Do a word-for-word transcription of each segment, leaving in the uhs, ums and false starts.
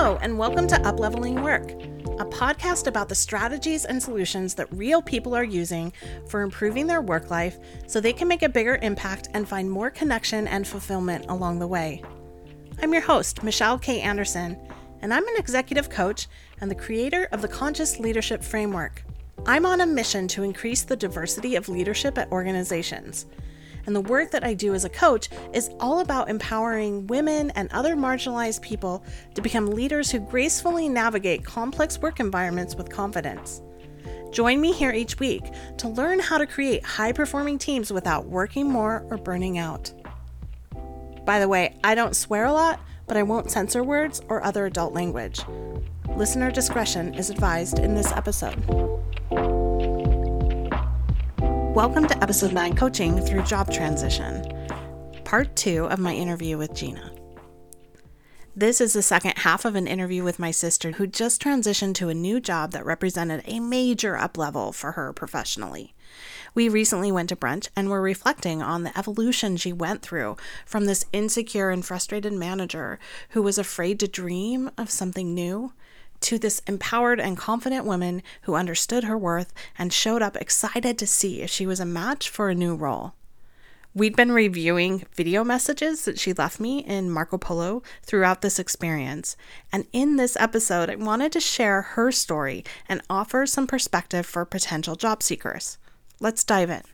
Hello, and welcome to Upleveling Work, a podcast about the strategies and solutions that real people are using for improving their work life so they can make a bigger impact and find more connection and fulfillment along the way. I'm your host, Michelle K. Anderson, and I'm an executive coach and the creator of the Conscious Leadership Framework. I'm on a mission to increase the diversity of leadership at organizations. And the work that I do as a coach is all about empowering women and other marginalized people to become leaders who gracefully navigate complex work environments with confidence. Join me here each week to learn how to create high-performing teams without working more or burning out. By the way, I don't swear a lot, but I won't censor words or other adult language. Listener discretion is advised in this episode. Welcome to Episode nine, Coaching Through Job Transition, Part two of my interview with Gina. This is the second half of an interview with my sister who just transitioned to a new job that represented a major up-level for her professionally. We recently went to brunch and were reflecting on the evolution she went through from this insecure and frustrated manager who was afraid to dream of something new to this empowered and confident woman who understood her worth and showed up excited to see if she was a match for a new role. We'd been reviewing video messages that she left me in Marco Polo throughout this experience, and in this episode, I wanted to share her story and offer some perspective for potential job seekers. Let's dive in.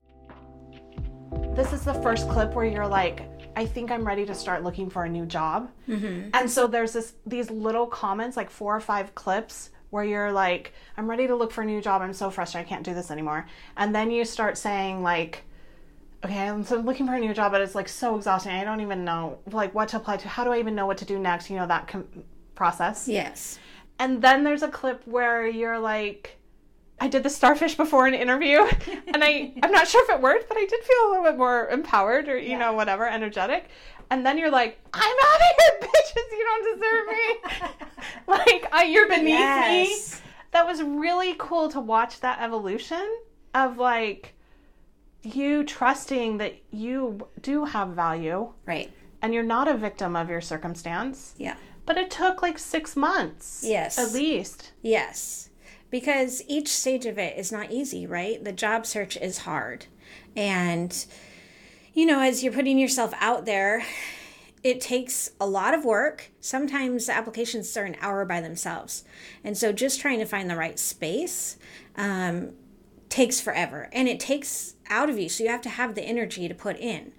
This is the first clip where you're like, I think I'm ready to start looking for a new job. Mm-hmm. And so there's this these little comments, like four or five clips where you're like, I'm ready to look for a new job. I'm so frustrated. I can't do this anymore. And then you start saying like, okay, I'm so looking for a new job, but it's like so exhausting. I don't even know like what to apply to. How do I even know what to do next? You know, that com- process. Yes. And then there's a clip where you're like, I did the starfish before an interview and I, I'm not sure if it worked, but I did feel a little bit more empowered or, you yeah. know, whatever, energetic. And then you're like, I'm out of here, bitches. You don't deserve me. like, I, you're beneath yes. me. That was really cool to watch that evolution of like you trusting that you do have value. Right. And you're not a victim of your circumstance. Yeah. But it took like six months. Yes. At least. Yes. Because each stage of it is not easy, right? The job search is hard. And, you know, as you're putting yourself out there, it takes a lot of work. Sometimes the applications are an hour by themselves. And so just trying to find the right space um, takes forever. And it takes out of you. So you have to have the energy to put in.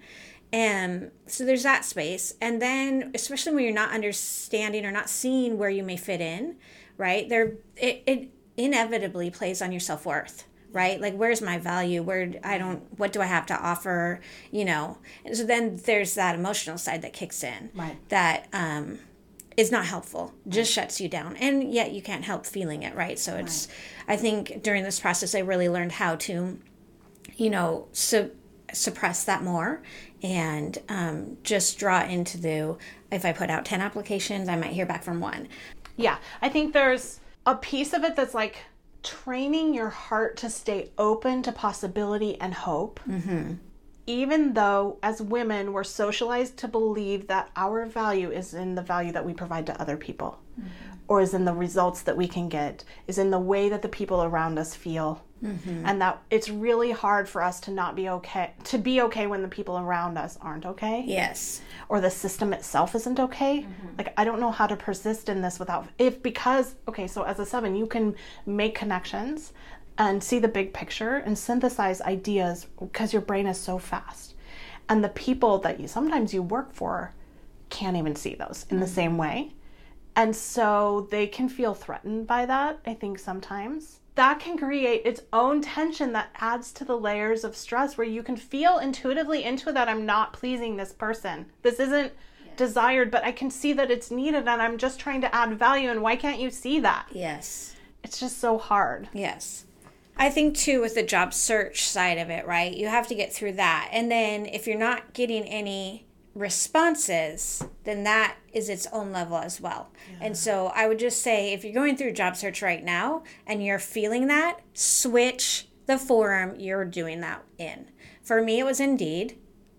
And so there's that space. And then, especially when you're not understanding or not seeing where you may fit in, right? There, it, it inevitably plays on your self-worth, right? Like, where's my value? Where I don't, what do I have to offer? You know, and so then there's that emotional side that kicks in, right? That um, is not helpful, just shuts you down. And yet you can't help feeling it, right? So it's, right. I think during this process, I really learned how to, you know, su- suppress that more and um, just draw into the, if I put out ten applications, I might hear back from one. Yeah, I think there's a piece of it that's like training your heart to stay open to possibility and hope. Mm-hmm. Even though as women, we're socialized to believe that our value is in the value that we provide to other people, mm-hmm. or is in the results that we can get, is in the way that the people around us feel. Mm-hmm. And that it's really hard for us to not be okay, to be okay when the people around us aren't okay. Yes. Or the system itself isn't okay. Mm-hmm. Like, I don't know how to persist in this without, if because, okay, so as a seven, you can make connections and see the big picture and synthesize ideas because your brain is so fast. And the people that you sometimes you work for can't even see those in mm-hmm. the same way. And so they can feel threatened by that, I think sometimes. That can create its own tension that adds to the layers of stress where you can feel intuitively into that I'm not pleasing this person. This isn't yes. desired, but I can see that it's needed and I'm just trying to add value. And why can't you see that? Yes. It's just so hard. Yes. I think too with the job search side of it, right? You have to get through that. And then if you're not getting any responses, then that is its own level as well. Yeah. And so I would just say, if you're going through a job search right now and you're feeling that, switch the forum you're doing that in. For me, it was Indeed.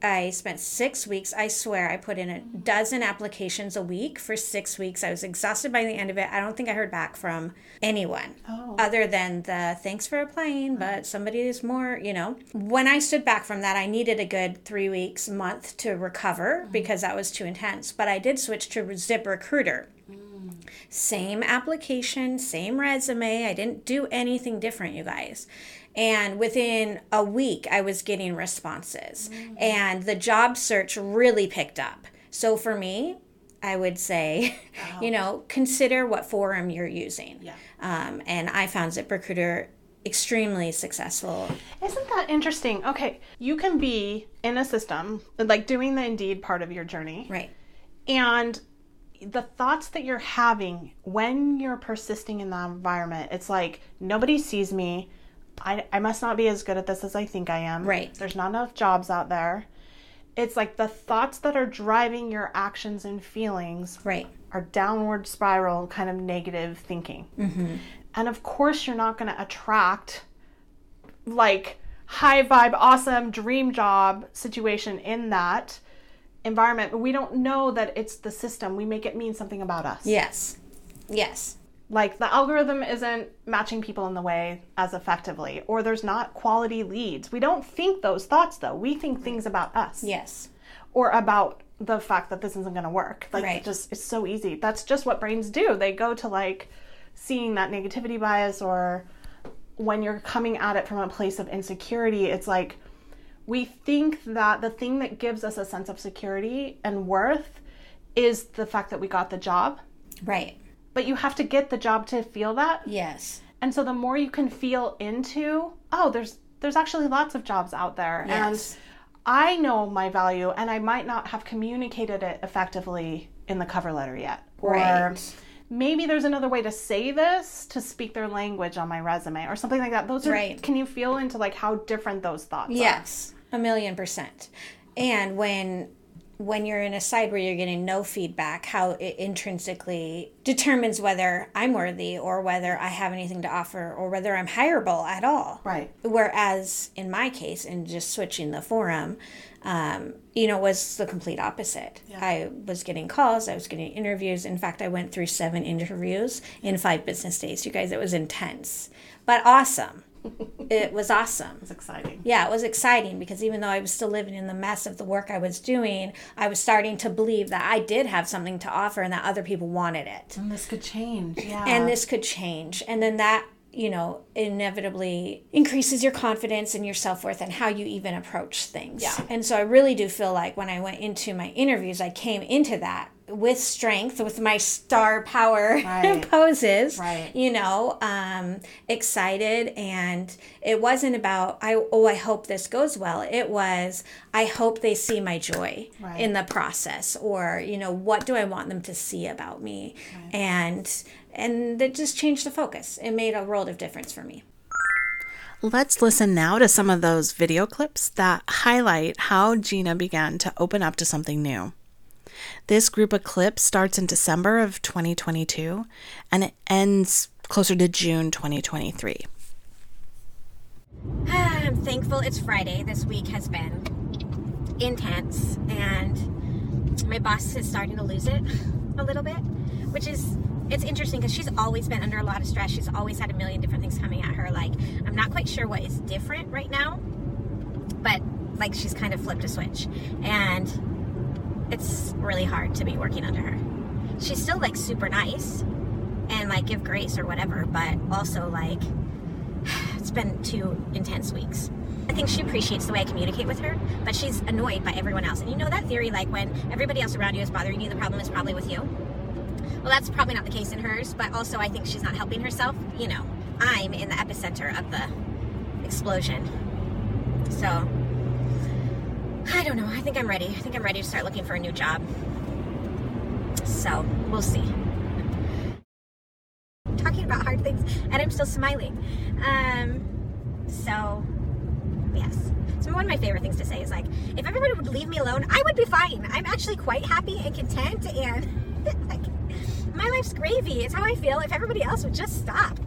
I spent six weeks. I swear I put in a dozen applications a week for six weeks. I was exhausted by the end of it. I don't think I heard back from anyone Oh. other than the thanks for applying, but somebody is more, you know. When I stood back from that, I needed a good three weeks, month to recover because that was too intense. But I did switch to ZipRecruiter. Same application, same resume. I didn't do anything different, you guys. And within a week, I was getting responses. Mm-hmm. And the job search really picked up. So for me, I would say, oh. you know, consider what forum you're using. Yeah. Um, and I found ZipRecruiter extremely successful. Isn't that interesting? Okay, you can be in a system, like doing the Indeed part of your journey. Right. And the thoughts that you're having when you're persisting in that environment, it's like, nobody sees me. I, I must not be as good at this as I think I am. Right. There's not enough jobs out there. It's like the thoughts that are driving your actions and feelings right. are downward spiral kind of negative thinking. Mm-hmm. And of course you're not going to attract like high vibe, awesome dream job situation in that environment. But we don't know that it's the system. We make it mean something about us. Yes. Yes. Like the algorithm isn't matching people in the way as effectively, or there's not quality leads. We don't think those thoughts though. We think things about us. Yes. Or about the fact that this isn't going to work. Like right. it just, it's so easy. That's just what brains do. They go to like seeing that negativity bias, or when you're coming at it from a place of insecurity, it's like we think that the thing that gives us a sense of security and worth is the fact that we got the job. Right. But you have to get the job to feel that. Yes. And so the more you can feel into, oh, there's there's actually lots of jobs out there. Yes. And I know my value, and I might not have communicated it effectively in the cover letter yet. Or right. maybe there's another way to say this to speak their language on my resume or something like that. Those are, right. Can you feel into like how different those thoughts yes, are? Yes, a million percent. And when when you're in a side where you're getting no feedback, how it intrinsically determines whether I'm worthy or whether I have anything to offer or whether I'm hireable at all. Right. Whereas in my case, in just switching the forum, um, you know, was the complete opposite. Yeah. I was getting calls, I was getting interviews. In fact, I went through seven interviews in five business days. You guys, it was intense, but awesome. It was awesome. It was exciting. Yeah, it was exciting because even though I was still living in the mess of the work I was doing, I was starting to believe that I did have something to offer and that other people wanted it. And this could change. Yeah. And this could change. And then that, you know, inevitably increases your confidence and your self-worth and how you even approach things. Yeah. And so I really do feel like when I went into my interviews, I came into that with strength, with my star power right. poses, right. you know, um, excited. And it wasn't about, I oh, I hope this goes well. It was, I hope they see my joy right. in the process, or, you know, what do I want them to see about me? Right. And, and it just changed the focus. It made a world of difference for me. Let's listen now to some of those video clips that highlight how Gina began to open up to something new. This group of clips starts in December of twenty twenty-two and it ends closer to June twenty twenty-three. I'm thankful it's Friday. This week has been intense and my boss is starting to lose it a little bit, which is, it's interesting because she's always been under a lot of stress. She's always had a million different things coming at her. Like, I'm not quite sure what is different right now, but like she's kind of flipped a switch and it's really hard to be working under her. She's still like super nice and like give grace or whatever, but also like it's been two intense weeks. I think she appreciates the way I communicate with her, but she's annoyed by everyone else. And you know that theory, like when everybody else around you is bothering you, the problem is probably with you. Well, that's probably not the case in hers, but also I think she's not helping herself. You know, I'm in the epicenter of the explosion. So I don't know. I think I'm ready. I think I'm ready to start looking for a new job. So, we'll see. Talking about hard things, and I'm still smiling. Um, so, yes. So one of my favorite things to say is like, if everybody would leave me alone, I would be fine. I'm actually quite happy and content, and like, my life's gravy. It's how I feel. If everybody else would just stop.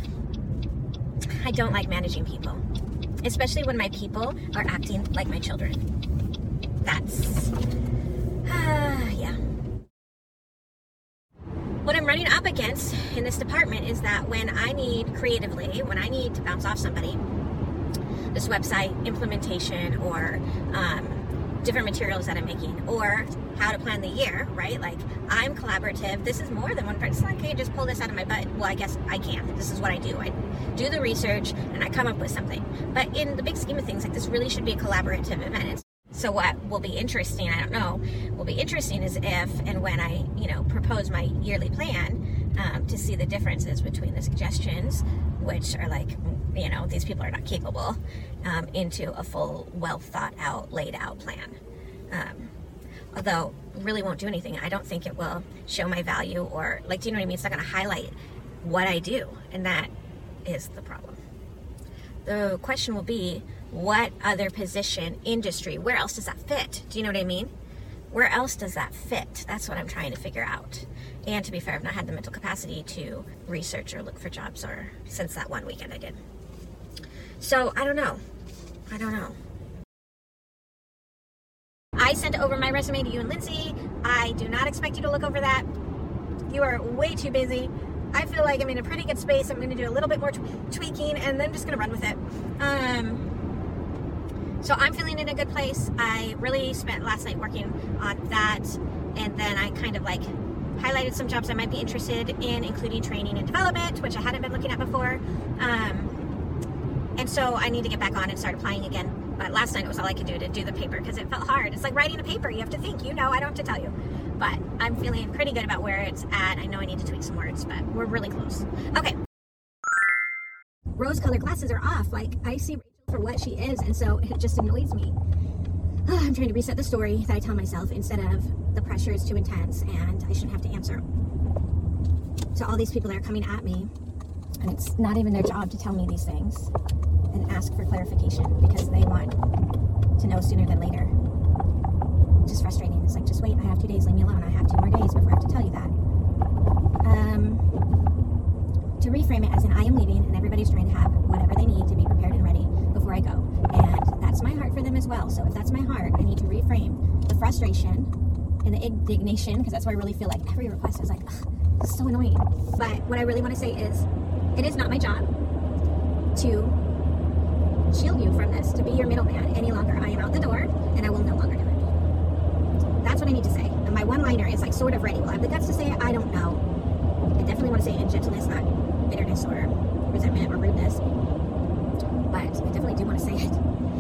I don't like managing people, especially when my people are acting like my children. that's, uh, yeah. What I'm running up against in this department is that when I need creatively, when I need to bounce off somebody, this website implementation or um, different materials that I'm making or how to plan the year, right? Like I'm collaborative. This is more than one person. It's like, okay, just pull this out of my butt. Well, I guess I can. This is what I do. I do the research and I come up with something. But in the big scheme of things, like this really should be a collaborative event. So what will be interesting, I don't know, will be interesting is if and when I, you know, propose my yearly plan um, to see the differences between the suggestions, which are like, you know, these people are not capable, um, into a full, well thought out, laid out plan. Um, although really won't do anything. I don't think it will show my value or like, do you know what I mean? It's not going to highlight what I do. And that is the problem. The question will be, what other position, industry, where else does that fit? Do you know what I mean? Where else does that fit? That's what I'm trying to figure out. And to be fair, I've not had the mental capacity to research or look for jobs or since that one weekend I did. So I don't know. I don't know. I sent over my resume to you and Lindsay. I do not expect you to look over that. You are way too busy. I feel like I'm in a pretty good space. I'm going to do a little bit more t- tweaking and then I'm just going to run with it. Um, so I'm feeling in a good place. I really spent last night working on that. And then I kind of like highlighted some jobs I might be interested in, including training and development, which I hadn't been looking at before. Um, and so I need to get back on and start applying again. But last night it was all I could do to do the paper because it felt hard. It's like writing a paper. You have to think, you know, I don't have to tell you. But I'm feeling pretty good about where it's at. I know I need to tweak some words, but we're really close. Okay. Rose-colored glasses are off. Like, I see Rachel for what she is, and so it just annoys me. I'm trying to reset the story that I tell myself instead of the pressure is too intense and I shouldn't have to answer. So all these people that are coming at me, and it's not even their job to tell me these things and ask for clarification because they want to know sooner than later. It's just frustrating. It's like, just wait, I have two days, leave me alone. I have two more days before I have to tell you that. Um, to reframe it as in I am leaving and everybody's trying to have whatever they need to be prepared and ready before I go. And that's my heart for them as well. So if that's my heart, I need to reframe the frustration and the indignation, because that's why I really feel like every request is like, ugh, this is so annoying. But what I really want to say is, it is not my job to shield you from this, to be your middleman any longer. I am out the door and I will no longer do it. That's what I need to say. And my one-liner is like sort of ready. Will I have the guts to say it? I don't know. I definitely want to say it in gentleness, not bitterness or resentment or rudeness. But I definitely do want to say it.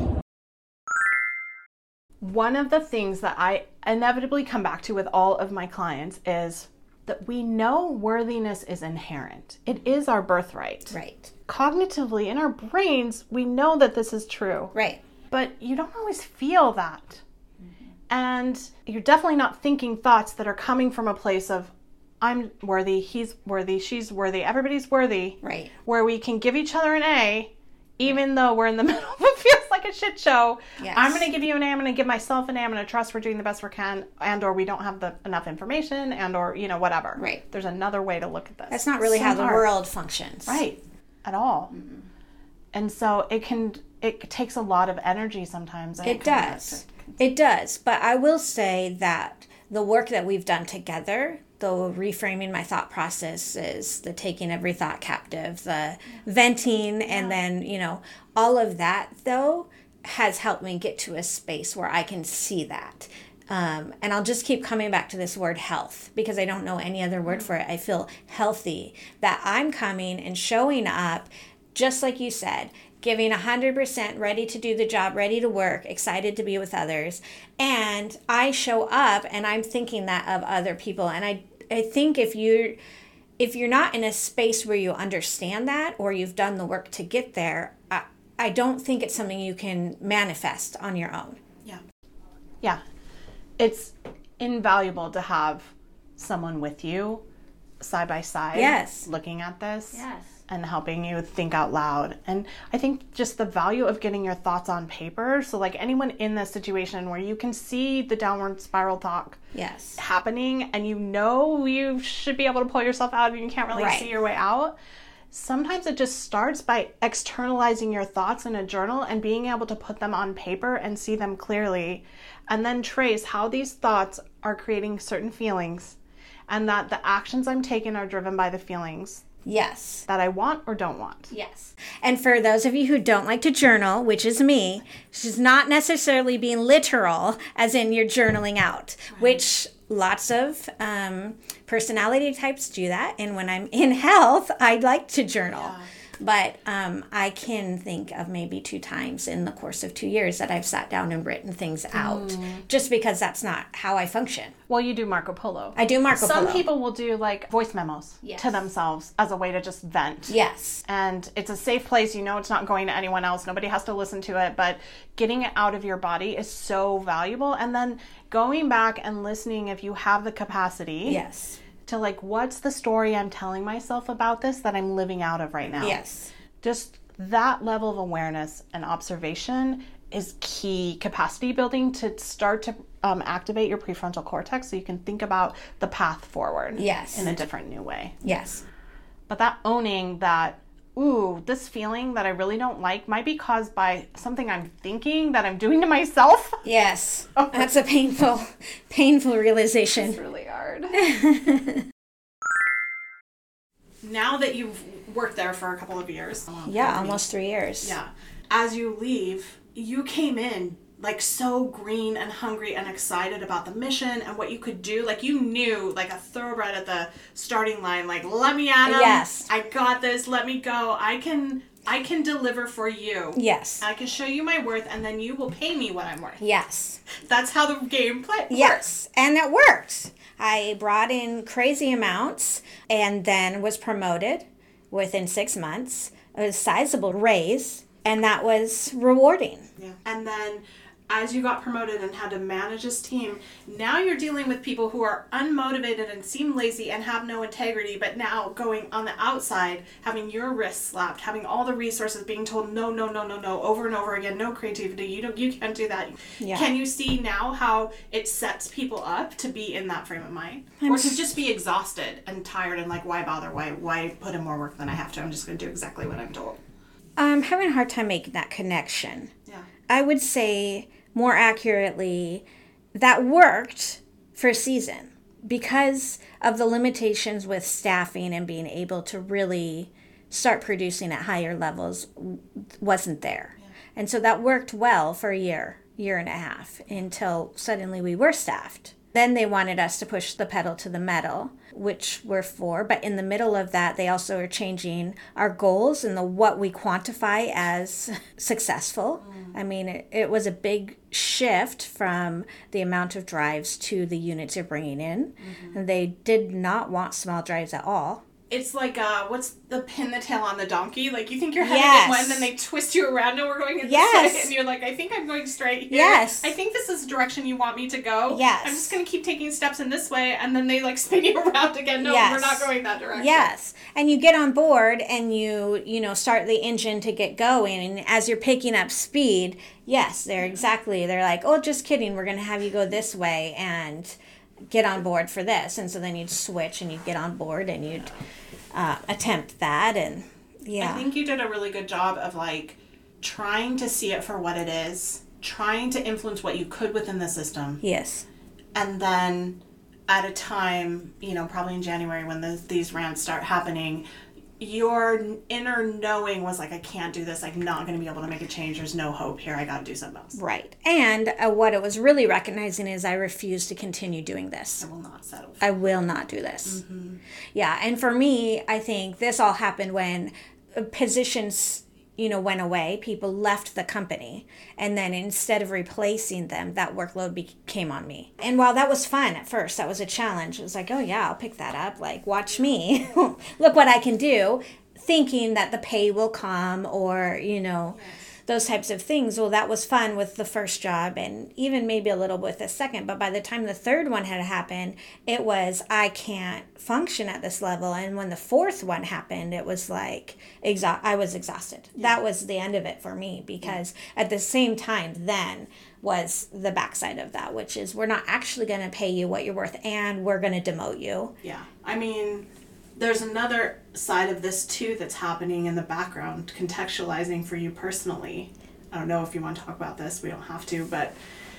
One of the things that I inevitably come back to with all of my clients is that we know worthiness is inherent. It is our birthright. Right. Cognitively, in our brains, we know that this is true. Right. But you don't always feel that. Mm-hmm. And you're definitely not thinking thoughts that are coming from a place of, I'm worthy, he's worthy, she's worthy, everybody's worthy. Right. Where we can give each other an A, even though we're in the middle of it feels like a shit show. Yes. I'm going to give you an A, I'm going to give myself an A, I'm going to trust we're doing the best we can, and or we don't have the enough information, and or, you know, whatever. Right. There's another way to look at this. That's not really so how the hard. world functions. Right. At all. Mm-hmm. And so it can, it takes a lot of energy sometimes. And it, it does. It does. But I will say that the work that we've done together, the reframing my thought processes, the taking every thought captive, the venting, and yeah. then, you know, all of that, though, has helped me get to a space where I can see that. Um, and I'll just keep coming back to this word health because I don't know any other word for it. I feel healthy, that I'm coming and showing up, just like you said, giving one hundred percent, ready to do the job, ready to work, excited to be with others. And I show up and I'm thinking that of other people. And I, I think if you're, if you're not in a space where you understand that or you've done the work to get there, I, I don't think it's something you can manifest on your own. Yeah. Yeah. It's invaluable to have someone with you side by side. Yes. Looking at this. Yes. And helping you think out loud. And I think just the value of getting your thoughts on paper. So like anyone in this situation where you can see the downward spiral talk yes. happening and you know you should be able to pull yourself out and you can't really right. see your way out. sometimes it just starts by externalizing your thoughts in a journal and being able to put them on paper and see them clearly, and then trace how these thoughts are creating certain feelings, and that the actions I'm taking are driven by the feelings. Yes. That I want or don't want. Yes. And for those of you who don't like to journal, which is me, she's not necessarily being literal, as in you're journaling out, right. Which lots of um, personality types do that. And when I'm in health, I like to journal. Yeah. But um, I can think of maybe two times in the course of two years that I've sat down and written things out, mm. just because that's not how I function. Well, you do Marco Polo. I do Marco Some Polo. Some people will do like voice memos yes. to themselves as a way to just vent. Yes. And it's a safe place. You know it's not going to anyone else. Nobody has to listen to it. But getting it out of your body is so valuable. And then going back and listening if you have the capacity. Yes. To like, what's the story I'm telling myself about this that I'm living out of right now? Yes. Just that level of awareness and observation is key capacity building to start to um, activate your prefrontal cortex so you can think about the path forward. Yes. In a different new way. Yes. But that owning that, ooh, this feeling that I really don't like might be caused by something I'm thinking that I'm doing to myself. Yes. Oh. That's a painful, painful realization. It's really hard. Now that you've worked there for a couple of years. Yeah, almost three years. Yeah. As you leave, you came in like so green and hungry and excited about the mission and what you could do. Like you knew, like a thoroughbred at the starting line, like, let me at 'em. Yes. I got this. Let me go. I can... I can deliver for you. Yes. I can show you my worth, and then you will pay me what I'm worth. Yes. That's how the game plays. Yes, and it worked. I brought in crazy amounts and then was promoted within six months. It was a sizable raise, and that was rewarding. Yeah. And then as you got promoted and had to manage this team, now you're dealing with people who are unmotivated and seem lazy and have no integrity, but now going on the outside, having your wrists slapped, having all the resources, being told no, no, no, no, no, over and over again, no creativity, you don't, you can't do that. Yeah. Can you see now how it sets people up to be in that frame of mind? I'm or to just be exhausted and tired and like, why bother? Why, why put in more work than I have to? I'm just going to do exactly what I'm told. I'm having a hard time making that connection. Yeah. I would say... more accurately, that worked for a season because of the limitations with staffing and being able to really start producing at higher levels wasn't there. Yeah. And so that worked well for a year, year and a half until suddenly we were staffed. Then they wanted us to push the pedal to the metal, which we're for. But in the middle of that, they also are changing our goals and the what we quantify as successful. Mm. I mean, it, it was a big shift from the amount of drives to the units you're bringing in. Mm-hmm. And they did not want small drives at all. It's like, uh, what's the pin the tail on the donkey? Like, you think you're heading yes. in one, then they twist you around and we're going in yes. this way. And you're like, I think I'm going straight here. Yes. I think this is the direction you want me to go. Yes. I'm just going to keep taking steps in this way. And then they, like, spin you around again. No, yes. we're not going that direction. Yes. And you get on board and you, you know, start the engine to get going. And as you're picking up speed, yes, they're exactly, they're like, oh, just kidding. We're going to have you go this way and get on board for this. And so then you'd switch and you'd get on board and you'd... Uh, attempt that and yeah I think you did a really good job of like trying to see it for what it is, trying to influence what you could within the system. Yes. And then at a time, you know, probably in January when the, these rants start happening, your inner knowing was like, I can't do this. I'm not going to be able to make a change. There's no hope here. I got to do something else. Right. And uh, what it was really recognizing is I refuse to continue doing this. I will not settle for I will not do this. Mm-hmm. Yeah. And for me, I think this all happened when positions, you know, went away. People left the company. And then instead of replacing them, that workload became on me. And while that was fun at first, that was a challenge. It was like, oh yeah, I'll pick that up. Like, watch me. Look what I can do. Thinking that the pay will come or, you know, yes. those types of things. Well, that was fun with the first job and even maybe a little with the second. But by the time the third one had happened, it was, I can't function at this level. And when the fourth one happened, it was like, exa- I was exhausted. Yeah. That was the end of it for me because yeah. at the same time then was the backside of that, which is we're not actually going to pay you what you're worth and we're going to demote you. Yeah. I mean... there's another side of this too that's happening in the background, contextualizing for you personally. I don't know if you want to talk about this. We don't have to, but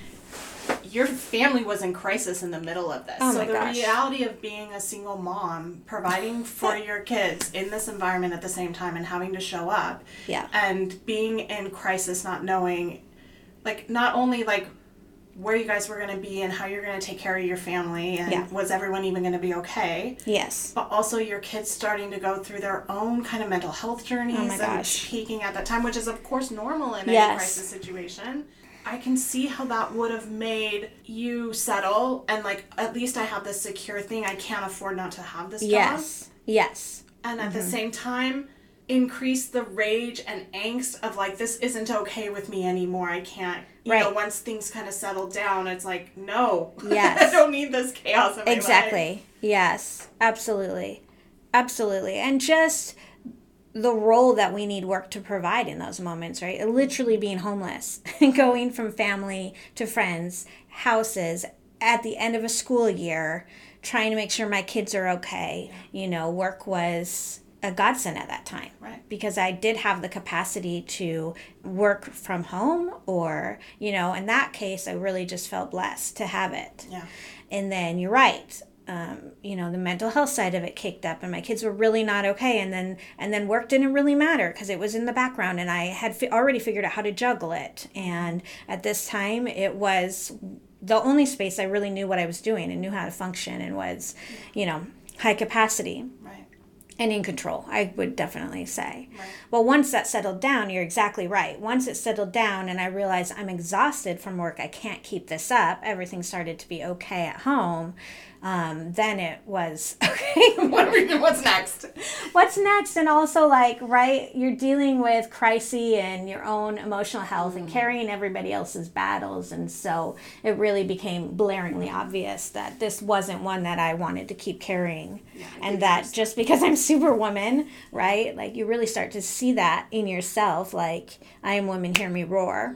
your family was in crisis in the middle of this. Oh so my the gosh. reality of being a single mom, providing for your kids in this environment at the same time and having to show up. Yeah. And being in crisis, not knowing, like, not only, like, where you guys were going to be and how you're going to take care of your family and Yeah. was everyone even going to be okay. Yes. But also your kids starting to go through their own kind of mental health journeys Oh my and gosh. peaking at that time, which is of course normal in Yes. any crisis situation. I can see how that would have made you settle and like, at least I have this secure thing. I can't afford not to have this job. Yes. Yes. And at Mm-hmm. the same time, increase the rage and angst of like, this isn't okay with me anymore. I can't, you know, Right. once things kind of settle down, it's like, no, Yes. I don't need this chaos in my life. Exactly. Yes. Absolutely. Absolutely. And just the role that we need work to provide in those moments, right? Literally being homeless and going from family to friends, houses, at the end of a school year, trying to make sure my kids are okay. You know, work was a godsend at that time. Right. Because I did have the capacity to work from home or, you know, in that case, I really just felt blessed to have it. Yeah. And then you're right. Um, you know, the mental health side of it kicked up and my kids were really not okay. And then, and then work didn't really matter because it was in the background and I had fi- already figured out how to juggle it. And at this time it was the only space I really knew what I was doing and knew how to function and was, you know, high capacity. Right. And in control, I would definitely say. Right. But once that settled down, you're exactly right. Once it settled down and I realized I'm exhausted from work, I can't keep this up, everything started to be okay at home. Um, then it was, okay, What are we, what's next? what's next? And also like, right, you're dealing with crises and your own emotional health and carrying everybody else's battles. And so it really became blaringly obvious that this wasn't one that I wanted to keep carrying. Yeah, I And think that there's- just because I'm Superwoman, right? Like you really start to see that in yourself. Like I am woman, hear me roar.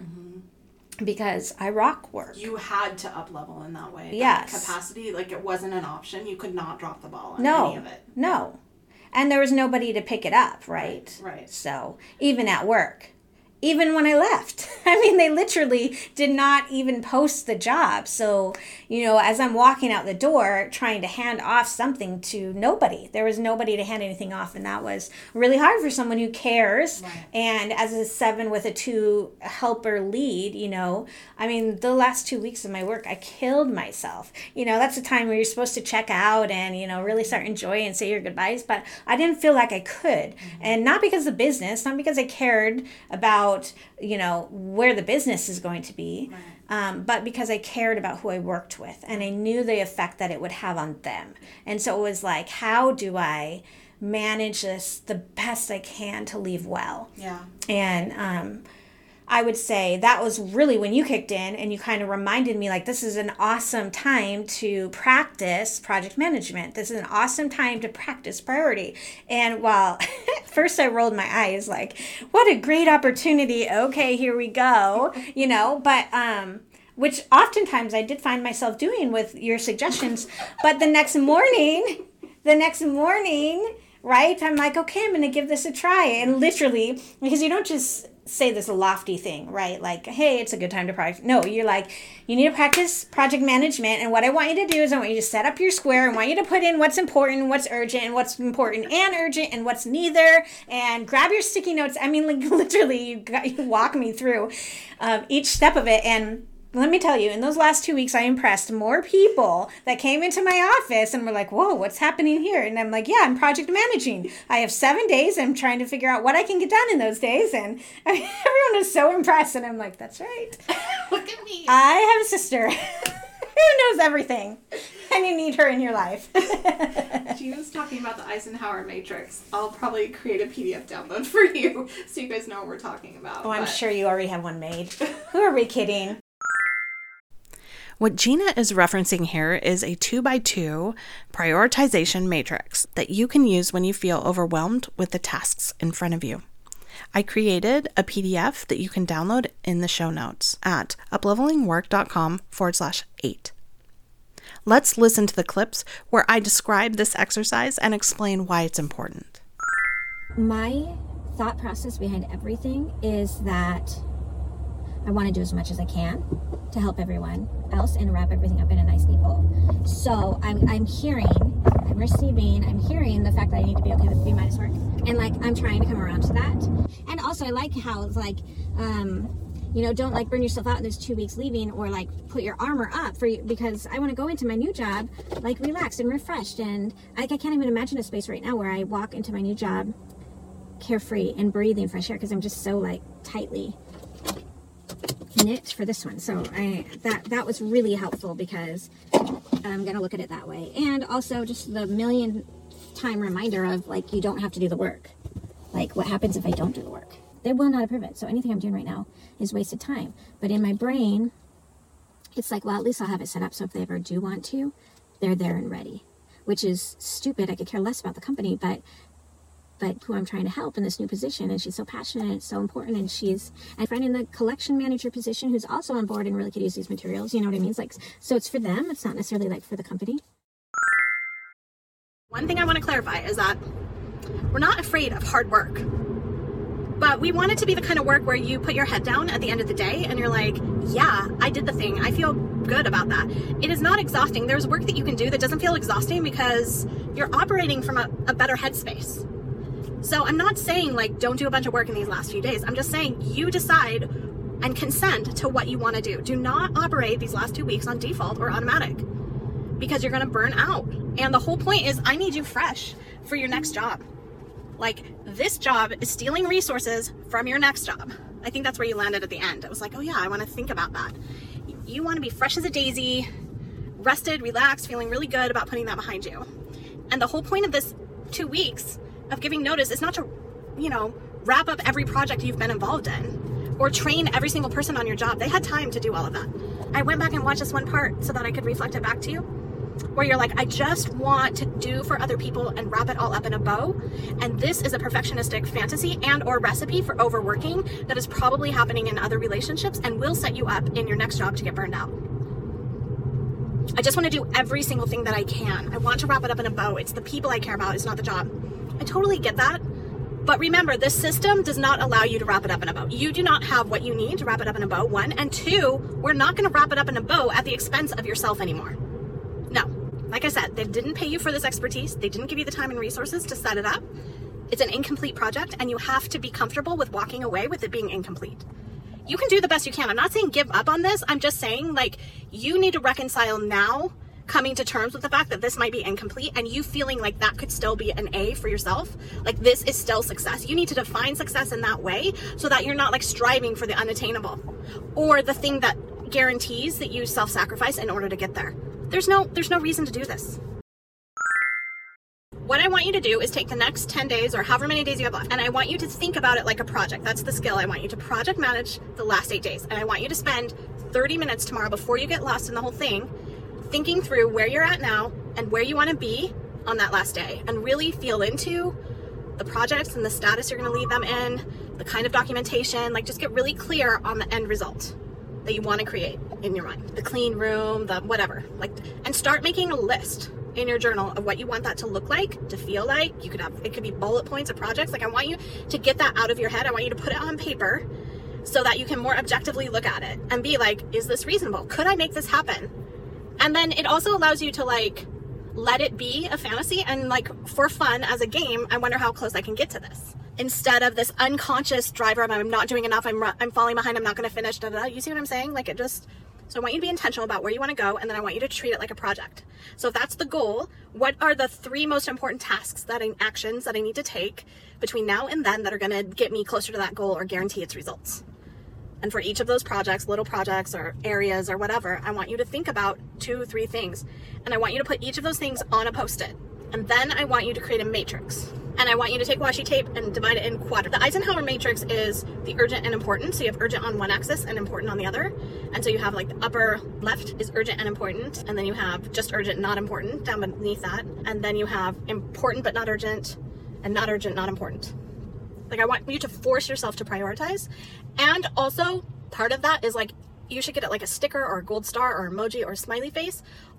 Because I rock work. You had to up level in that way. Yes. That capacity, like it wasn't an option. You could not drop the ball on No, any of it. no. And there was nobody to pick it up, right? Right, right. So even at work, even when I left, I mean, they literally did not even post the job. So, you know, as I'm walking out the door trying to hand off something to nobody, there was nobody to hand anything off. And that was really hard for someone who cares. Right. And as a seven with a two helper lead, you know, I mean, the last two weeks of my work, I killed myself. You know, that's a time where you're supposed to check out and, you know, really start enjoying and say your goodbyes. But I didn't feel like I could. Mm-hmm. And not because of business, not because I cared about, you know, where the business is going to be, right. um, but because I cared about who I worked with and I knew the effect that it would have on them. And so it was like, how do I manage this the best I can to leave well? Yeah. And um, I would say that was really when you kicked in and you kind of reminded me like, this is an awesome time to practice project management. This is an awesome time to practice priority. And while at first I rolled my eyes like, what a great opportunity. Okay, here we go. You know, but, um, which oftentimes I did find myself doing with your suggestions. But the next morning, the next morning, right, I'm like, okay, I'm going to give this a try. And literally, because you don't just say this lofty thing, right? Like, hey, it's a good time to practice. No, you're like, you need to practice project management. And what I want you to do is I want you to set up your square. I want you to put in what's important, what's urgent, and what's important and urgent, and what's neither. And grab your sticky notes. I mean, like, literally, you, got, you walk me through um, each step of it. And let me tell you, in those last two weeks, I impressed more people that came into my office and were like, whoa, what's happening here? And I'm like, yeah, I'm project managing. I have seven days. I'm trying to figure out what I can get done in those days. And I mean, everyone was so impressed. And I'm like, that's right. Look at me. I have a sister who knows everything. And you need her in your life. Gina's talking about the Eisenhower matrix. I'll probably create a P D F download for you so you guys know what we're talking about. Oh, I'm but... sure you already have one made. Who are we kidding? What Gina is referencing here is a two by two prioritization matrix that you can use when you feel overwhelmed with the tasks in front of you. I created a P D F that you can download in the show notes at uplevelingwork.com forward slash eight. Let's listen to the clips where I describe this exercise and explain why it's important. My thought process behind everything is that I want to do as much as I can to help everyone else and wrap everything up in a nice neat bow. So I'm, I'm hearing, I'm receiving, I'm hearing the fact that I need to be okay with B minus work. And like, I'm trying to come around to that. And also I like how it's like, um, you know, don't like burn yourself out in those two weeks leaving, or like put your armor up for you, because I want to go into my new job like relaxed and refreshed. And like, I can't even imagine a space right now where I walk into my new job carefree and breathing fresh air, because I'm just so like tightly knit for this one. So I that that was really helpful, because I'm gonna look at it that way. And also just the million time reminder of like, you don't have to do the work. Like, what happens if I don't do the work? They will not approve it. So anything I'm doing right now is wasted time. But in my brain, it's like, well, at least I'll have it set up so if they ever do want to, they're there and ready. Which is stupid. I could care less about the company, but but who I'm trying to help in this new position, and she's so passionate and it's so important, and she's and finding the collection manager position who's also on board and really could use these materials, you know what I mean? It's like, so it's for them, it's not necessarily like for the company. One thing I want to clarify is that we're not afraid of hard work, but we want it to be the kind of work where you put your head down at the end of the day and you're like, yeah, I did the thing. I feel good about that. It is not exhausting. There's work that you can do that doesn't feel exhausting because you're operating from a, a better headspace. So I'm not saying like, don't do a bunch of work in these last few days. I'm just saying you decide and consent to what you want to do. Do not operate these last two weeks on default or automatic, because you're going to burn out. And the whole point is I need you fresh for your next job. Like, this job is stealing resources from your next job. I think that's where you landed at the end. I was like, oh yeah, I want to think about that. You want to be fresh as a daisy, rested, relaxed, feeling really good about putting that behind you. And the whole point of this two weeks of giving notice is not to, you know, wrap up every project you've been involved in or train every single person on your job. They had time to do all of that. I went back and watched this one part so that I could reflect it back to you, where you're like, I just want to do for other people and wrap it all up in a bow. And this is a perfectionistic fantasy and or recipe for overworking that is probably happening in other relationships and will set you up in your next job to get burned out. I just want to do every single thing that I can. I want to wrap it up in a bow. It's the people I care about. It's not the job. I totally get that. But remember, this system does not allow you to wrap it up in a bow. You do not have what you need to wrap it up in a bow, one. And two, we're not going to wrap it up in a bow at the expense of yourself anymore. No. Like I said, they didn't pay you for this expertise. They didn't give you the time and resources to set it up. It's an incomplete project, and you have to be comfortable with walking away with it being incomplete. You can do the best you can. I'm not saying give up on this. I'm just saying, like, you need to reconcile now coming to terms with the fact that this might be incomplete, and you feeling like that could still be an A for yourself. Like, this is still success. You need to define success in that way so that you're not like striving for the unattainable or the thing that guarantees that you self-sacrifice in order to get there. There's no, there's no reason to do this. What I want you to do is take the next ten days or however many days you have left, and I want you to think about it like a project. That's the skill. I want you to project manage the last eight days. And I want you to spend thirty minutes tomorrow before you get lost in the whole thing, thinking through where you're at now and where you want to be on that last day, and really feel into the projects and the status you're going to leave them in, the kind of documentation, like just get really clear on the end result that you want to create in your mind, the clean room, the whatever, like, and start making a list in your journal of what you want that to look like, to feel like. You could have, it could be bullet points of projects. Like, I want you to get that out of your head. I want you to put it on paper so that you can more objectively look at it and be like, is this reasonable? Could I make this happen? And then it also allows you to like, let it be a fantasy and like for fun as a game, I wonder how close I can get to this. Instead of this unconscious driver of I'm not doing enough, I'm I'm falling behind, I'm not going to finish, da, da, da. You see what I'm saying? Like it just, so I want you to be intentional about where you want to go, and then I want you to treat it like a project. So if that's the goal, what are the three most important tasks, that I, actions that I need to take between now and then that are going to get me closer to that goal or guarantee its results? And for each of those projects, little projects or areas or whatever, I want you to think about two, three things. And I want you to put each of those things on a Post-it. And then I want you to create a matrix. And I want you to take washi tape and divide it in quadrants. The Eisenhower matrix is the urgent and important. So you have urgent on one axis and important on the other. And so you have like the upper left is urgent and important. And then you have just urgent, not important down beneath that. And then you have important but not urgent, and not urgent, not important. Like I want you to force yourself to prioritize. And also part of that is like, you should get it like a sticker or a gold star or emoji or a smiley face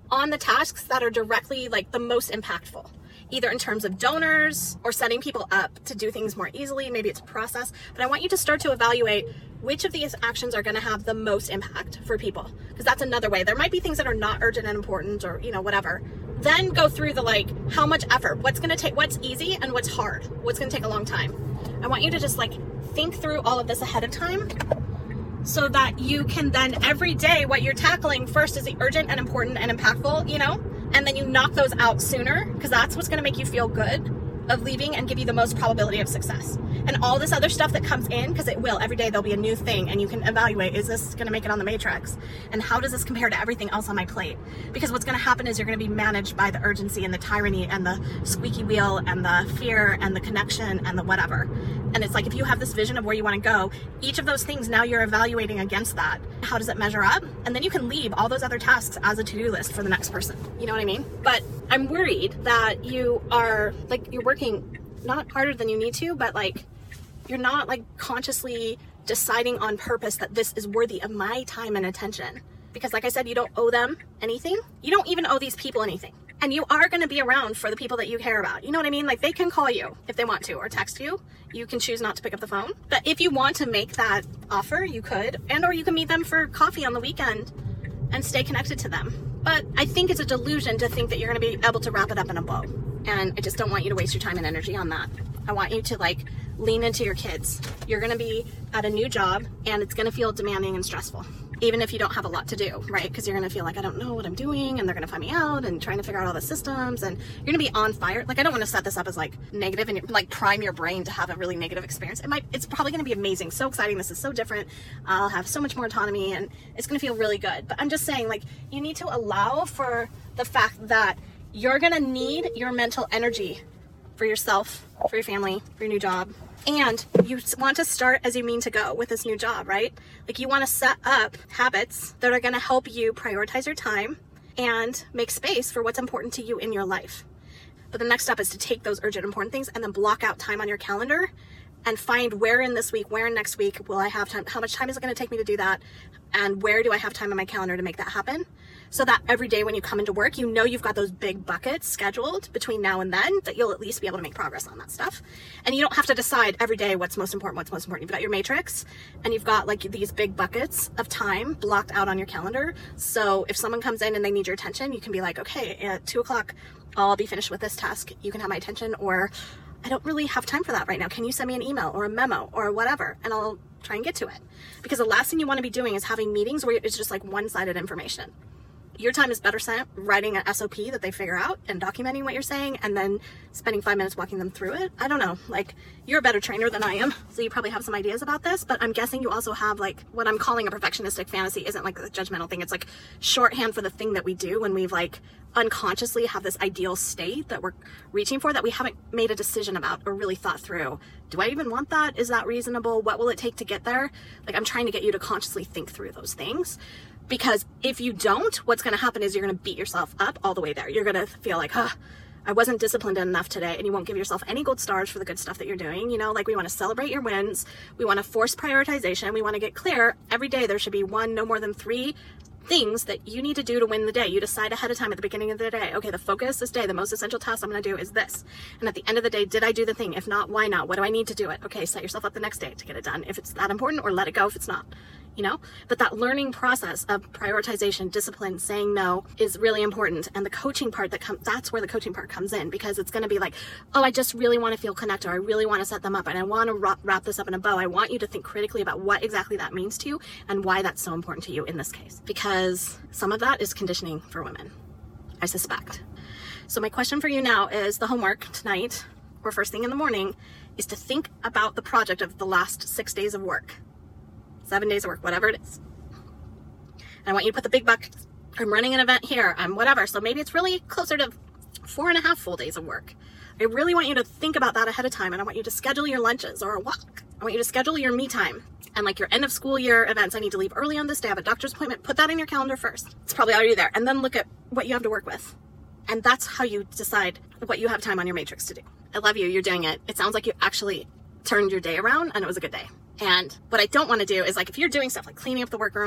on the tasks that are directly like the most impactful, either in terms of donors or setting people up to do things more easily. Maybe it's a process, but I want you to start to evaluate which of these actions are going to have the most impact for people, because that's another way. There might be things that are not urgent and important, or, you know, whatever. Then go through the, like, how much effort, what's going to take, what's easy and what's hard, what's going to take a long time. I want you to just like think through all of this ahead of time, so that you can then every day, what you're tackling first is the urgent and important and impactful, you know, and then you knock those out sooner, because that's what's going to make you feel good of leaving and give you the most probability of success. And all this other stuff that comes in, because it will, every day there'll be a new thing, and you can evaluate, is this going to make it on the matrix? And how does this compare to everything else on my plate? Because what's going to happen is you're going to be managed by the urgency and the tyranny and the squeaky wheel and the fear and the connection and the whatever. And it's like, if you have this vision of where you want to go, each of those things, now you're evaluating against that. How does it measure up? And then you can leave all those other tasks as a to-do list for the next person. You know what I mean? But I'm worried that you are like, you're working not harder than you need to, but like, you're not like consciously deciding on purpose that this is worthy of my time and attention. Because like I said, you don't owe them anything. You don't even owe these people anything. And you are going to be around for the people that you care about. You know what I mean? Like, they can call you if they want to, or text you. You can choose not to pick up the phone. But if you want to make that offer, you could. And or you can meet them for coffee on the weekend and stay connected to them. But I think it's a delusion to think that you're going to be able to wrap it up in a bow. And I just don't want you to waste your time and energy on that. I want you to like lean into your kids. You're going to be at a new job, and it's going to feel demanding and stressful, even if you don't have a lot to do, right? Because you're going to feel like, I don't know what I'm doing, and they're going to find me out, and trying to figure out all the systems, and you're going to be on fire. Like, I don't want to set this up as like negative and like prime your brain to have a really negative experience. It might, it's probably going to be amazing. So exciting. This is so different. I'll have so much more autonomy, and it's going to feel really good. But I'm just saying, like, you need to allow for the fact that you're going to need your mental energy for yourself, for your family, for your new job. And you want to start as you mean to go with this new job, right? Like, you want to set up habits that are going to help you prioritize your time and make space for what's important to you in your life. But the next step is to take those urgent, important things and then block out time on your calendar and find where in this week, where in next week will I have time? How much time is it going to take me to do that? And where do I have time on my calendar to make that happen? So that every day when you come into work, you know you've got those big buckets scheduled between now and then, that you'll at least be able to make progress on that stuff. And you don't have to decide every day what's most important, what's most important. You've got your matrix, and you've got like these big buckets of time blocked out on your calendar. So if someone comes in and they need your attention, you can be like, okay, at two o'clock, I'll be finished with this task. You can have my attention, or I don't really have time for that right now. Can you send me an email or a memo or whatever? And I'll try and get to it. Because the last thing you want to be doing is having meetings where it's just like one-sided information. Your time is better spent writing an S O P that they figure out and documenting what you're saying, and then spending five minutes walking them through it. I don't know, like, you're a better trainer than I am, so you probably have some ideas about this, but I'm guessing you also have like what I'm calling a perfectionistic fantasy. Isn't like the judgmental thing. It's like shorthand for the thing that we do when we've like unconsciously have this ideal state that we're reaching for that we haven't made a decision about or really thought through. Do I even want that? Is that reasonable? What will it take to get there? Like, I'm trying to get you to consciously think through those things. Because if you don't, what's going to happen is you're going to beat yourself up all the way there. You're going to feel like, huh, I wasn't disciplined enough today. And you won't give yourself any gold stars for the good stuff that you're doing. You know, like, we want to celebrate your wins. We want to force prioritization. We want to get clear. Every day there should be one, no more than three things that you need to do to win the day. You decide ahead of time at the beginning of the day, okay, the focus this day, the most essential task I'm going to do is this. And at the end of the day, did I do the thing? If not, why not? What do I need to do it? Okay, set yourself up the next day to get it done if it's that important, or let it go if it's not. You know, but that learning process of prioritization, discipline, saying no is really important. And the coaching part that comes, that's where the coaching part comes in, because it's going to be like, oh, I just really want to feel connected, or I really want to set them up, and I want to wrap, wrap this up in a bow. I want you to think critically about what exactly that means to you and why that's so important to you in this case, because some of that is conditioning for women, I suspect. So my question for you now is, the homework tonight or first thing in the morning is to think about the project of the last six days of work. Seven days of work, whatever it is. And I want you to put the big buck, I'm running an event here, I'm whatever. So maybe it's really closer to four and a half full days of work. I really want you to think about that ahead of time, and I want you to schedule your lunches or a walk. I want you to schedule your me time and like your end of school year events. I need to leave early on this day, I have a doctor's appointment. Put that in your calendar first. It's probably already there. And then look at what you have to work with. And that's how you decide what you have time on your matrix to do. I love you, you're doing it. It sounds like you actually turned your day around and it was a good day. And what I don't want to do is, like, if you're doing stuff like cleaning up the workroom,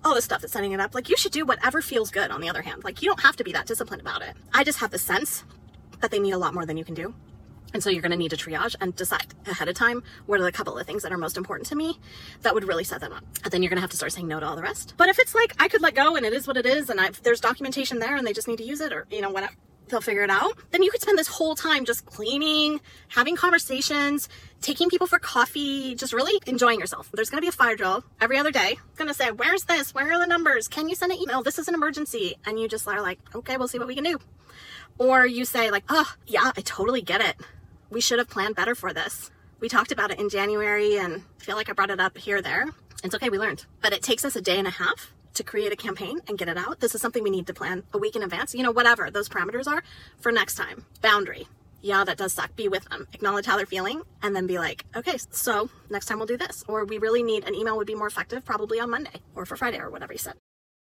all the stuff that's setting it up. Like, you should do whatever feels good, on the other hand. Like, you don't have to be that disciplined about it. I just have the sense that they need a lot more than you can do. And so you're going to need to triage and decide ahead of time what are the couple of things that are most important to me that would really set them up. And then you're going to have to start saying no to all the rest. But if it's like, I could let go and it is what it is, and I've, there's documentation there and they just need to use it, or, you know, whatever, they'll figure it out, then you could spend this whole time just cleaning, having conversations, taking people for coffee, just really enjoying yourself. There's going to be a fire drill every other day. It's going to say, where's this? Where are the numbers? Can you send an email? This is an emergency. And you just are like, okay, we'll see what we can do. Or you say like, oh, yeah, I totally get it. We should have planned better for this. We talked about it in January and I feel like I brought it up here or there. It's okay, we learned. But it takes us a day and a half to create a campaign and get it out. This is something we need to plan a week in advance. You know, whatever those parameters are for next time. Boundary. Yeah, that does suck. Be with them. Acknowledge how they're feeling and then be like, okay, so next time we'll do this. Or we really need, an email would be more effective probably on Monday or for Friday or whatever you said.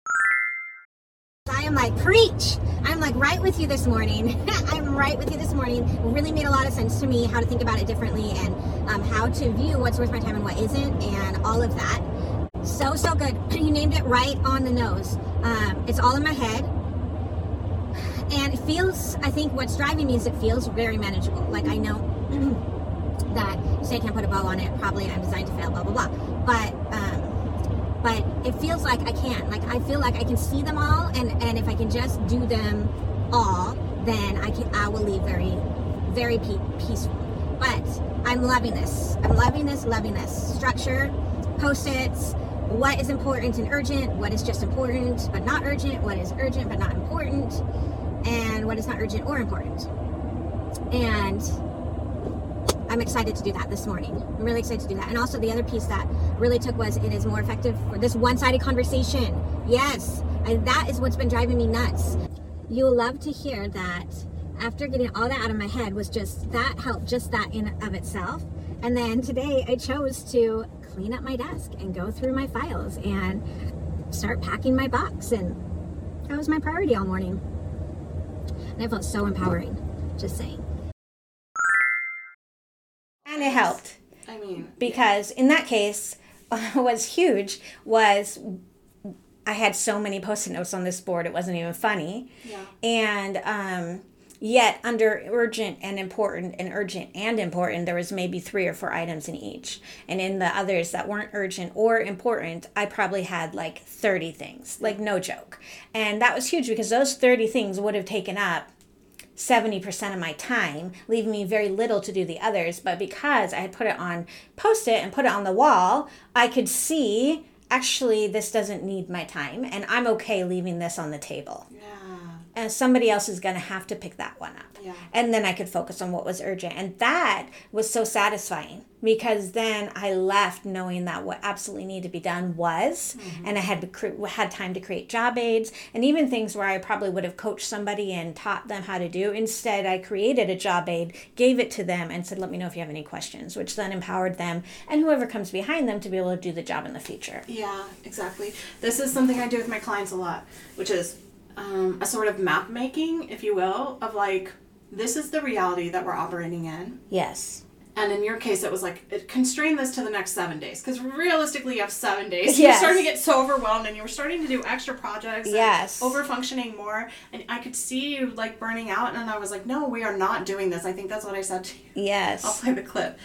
I am like, preach. I'm like right with you this morning. I'm right with you this morning. It really made a lot of sense to me how to think about it differently and um, how to view what's worth my time and what isn't and all of that. So, so good. You named it right on the nose. Um, it's all in my head. And it feels, I think what's driving me is it feels very manageable. Like I know that, say I can't put a bow on it, probably I'm designed to fail, blah, blah, blah. But, um, but it feels like I can. Like I feel like I can see them all, and, and if I can just do them all, then I can I will leave very, very pe- peaceful. But I'm loving this. I'm loving this, loving this. Structure, post-its, what is important and urgent, what is just important but not urgent, what is urgent but not important, and what is not urgent or important. And I'm excited to do that this morning. I'm really excited to do that. And also the other piece that really took was it is more effective for this one-sided conversation. Yes, and that is what's been driving me nuts. You'll love to hear that after getting all that out of my head was just, that helped just that in of itself. And then today I chose to clean up my desk and go through my files and start packing my box. And that was my priority all morning. And I felt so empowering, just saying. And it helped. I mean, because in that case, what was huge was I had so many post-it notes on this board, it wasn't even funny. Yeah. And um, yet under urgent and important and urgent and important, there was maybe three or four items in each. And in the others that weren't urgent or important, I probably had like thirty things, like no joke. And that was huge because those thirty things would have taken up seventy percent of my time, leaving me very little to do the others. But because I had put it on Post-it and put it on the wall, I could see, actually, this doesn't need my time, and I'm okay leaving this on the table. Yeah. And somebody else is going to have to pick that one up. Yeah. And then I could focus on what was urgent. And that was so satisfying because then I left knowing that what absolutely needed to be done was, mm-hmm. and I had to cre- had time to create job aids and even things where I probably would have coached somebody and taught them how to do. Instead, I created a job aid, gave it to them, and said, let me know if you have any questions, which then empowered them and whoever comes behind them to be able to do the job in the future. Yeah, exactly. This is something I do with my clients a lot, which is um, a sort of map making, if you will, of like, this is the reality that we're operating in. Yes. And in your case, it was like, it constrain this to the next seven days. Because realistically, you have seven days. Yes. You're starting to get so overwhelmed and you were starting to do extra projects. Yes. And over-functioning more. And I could see you like burning out. And I was like, no, we are not doing this. I think that's what I said to you. Yes. I'll play the clip.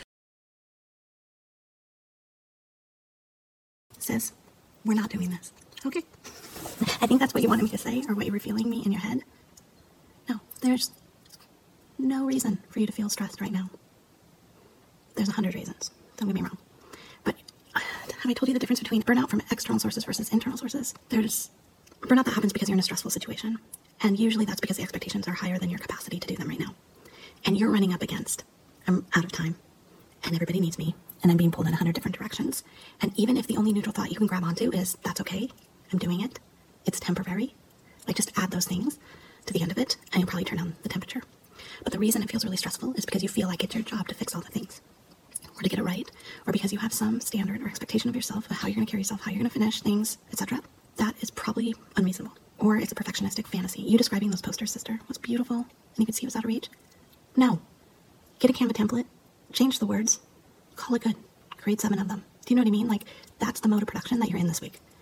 Says, we're not doing this. Okay. I think that's what you wanted me to say or what you were feeling me in your head. No, there's no reason for you to feel stressed right now. There's a hundred reasons. Don't get me wrong. But have I told you the difference between burnout from external sources versus internal sources? There's burnout that happens because you're in a stressful situation. And usually that's because the expectations are higher than your capacity to do them right now. And you're running up against, I'm out of time. And everybody needs me. And I'm being pulled in a hundred different directions. And even if the only neutral thought you can grab onto is, that's okay, I'm doing it, it's temporary, like just add those things to the end of it, and you'll probably turn down the temperature. But the reason it feels really stressful is because you feel like it's your job to fix all the things, or to get it right, or because you have some standard or expectation of yourself of how you're going to carry yourself, how you're going to finish things, et cetera. That is probably unreasonable. Or it's a perfectionistic fantasy. You describing those posters, sister, was beautiful, and you could see it was out of reach. No. Get a Canva template, change the words, call it good. Create seven of them. Do you know what I mean? Like, that's the mode of production that you're in this week.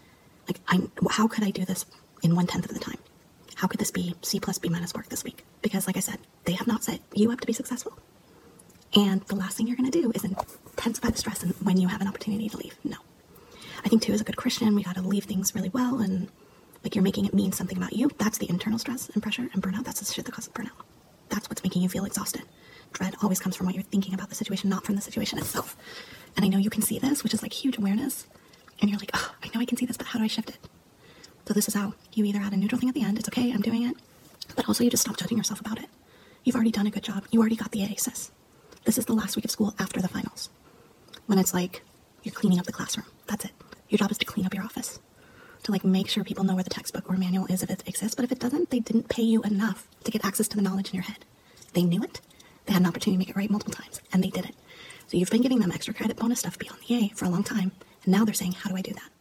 Like, I, how could I do this in one-tenth of the time? How could this be C plus B minus work this week? Because like I said, they have not set you up to be successful. And the last thing you're going to do is intensify the stress and when you have an opportunity to leave. No. I think too, as a good Christian, we got to leave things really well, and like you're making it mean something about you. That's the internal stress and pressure and burnout. That's the shit that causes burnout. That's what's making you feel exhausted. Dread always comes from what you're thinking about the situation, not from the situation itself. And I know you can see this, which is like huge awareness. And you're like, oh, I know I can see this, but how do I shift it? So this is how you either add a neutral thing at the end. It's okay, I'm doing it. But also you just stop judging yourself about it. You've already done a good job. You already got the A, sis. This is the last week of school after the finals. When it's like, you're cleaning up the classroom. That's it. Your job is to clean up your office. To like make sure people know where the textbook or manual is if it exists. But if it doesn't, they didn't pay you enough to get access to the knowledge in your head. They knew it. They had an opportunity to make it right multiple times. And they did it. So you've been giving them extra credit bonus stuff beyond the A for a long time. And now they're saying, how do I do that?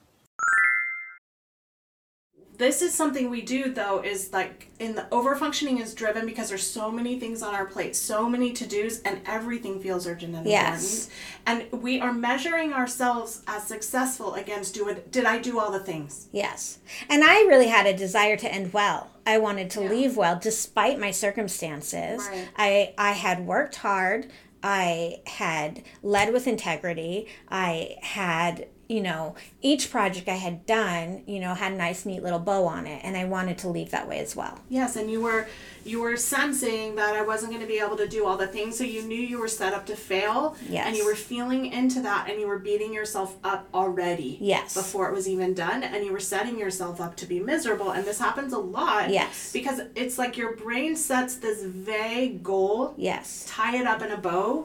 This is something we do, though, is like in the overfunctioning is driven because there's so many things on our plate, so many to-dos, and everything feels urgent and Yes. important. And we are measuring ourselves as successful against do it. Did I do all the things? Yes. And I really had a desire to end well. I wanted to leave well despite my circumstances. Right. I I had worked hard. I had led with integrity. I had, you know, each project I had done, you know, had a nice, neat little bow on it. And I wanted to leave that way as well. Yes, and you were you were sensing that I wasn't going to be able to do all the things, so you knew you were set up to fail. Yes. And you were feeling into that, and you were beating yourself up already. Yes. Before it was even done, and you were setting yourself up to be miserable. And this happens a lot. Yes. Because it's like your brain sets this vague goal. Yes. Tie it up in a bow.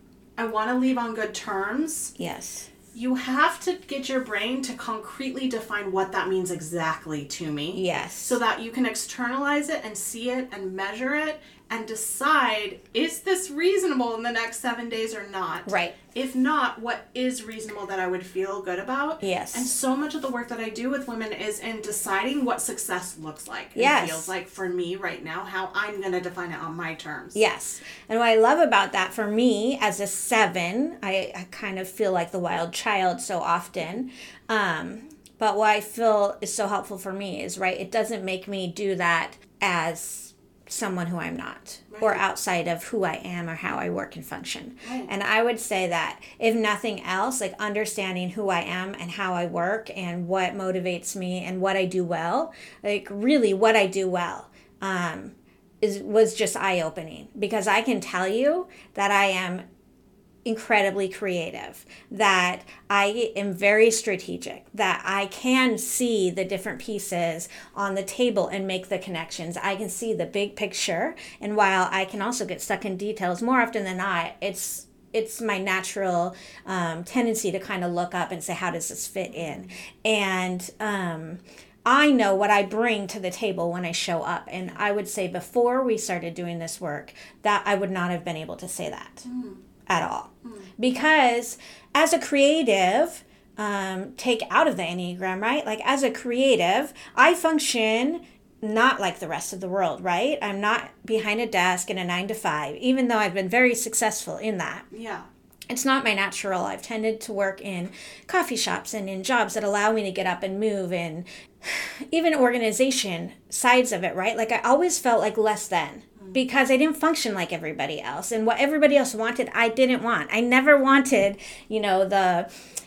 I want to leave on good terms. Yes. You have to get your brain to concretely define what that means exactly to me. Yes. So that you can externalize it and see it and measure it and decide, is this reasonable in the next seven days or not? Right. If not, what is reasonable that I would feel good about? Yes. And so much of the work that I do with women is in deciding what success looks like. Yes. And feels like for me right now, how I'm going to define it on my terms. Yes. And what I love about that for me as a seven, I, I kind of feel like the wild child so often. Um, but what I feel is so helpful for me is, right, it doesn't make me do that as someone who I'm not, right, or outside of who I am or how I work and function. Right. And I would say that if nothing else, like understanding who I am and how I work and what motivates me and what I do well, like really what I do well, um, is was just eye-opening, because I can tell you that I am incredibly creative, that I am very strategic, that I can see the different pieces on the table and make the connections. I can see the big picture, and while I can also get stuck in details more often than not, it's it's my natural um, tendency to kind of look up and say, how does this fit in? And um, I know what I bring to the table when I show up. And I would say before we started doing this work, that I would not have been able to say that. Mm. At all. Mm. Because as a creative, um, take out of the Enneagram, right? Like as a creative, I function not like the rest of the world, right? I'm not behind a desk in a nine to five, even though I've been very successful in that. Yeah. It's not my natural. I've tended to work in coffee shops and in jobs that allow me to get up and move, and even organization sides of it, right? Like I always felt like less than, because I didn't function like everybody else. And what everybody else wanted, I didn't want. I never wanted, you know, the,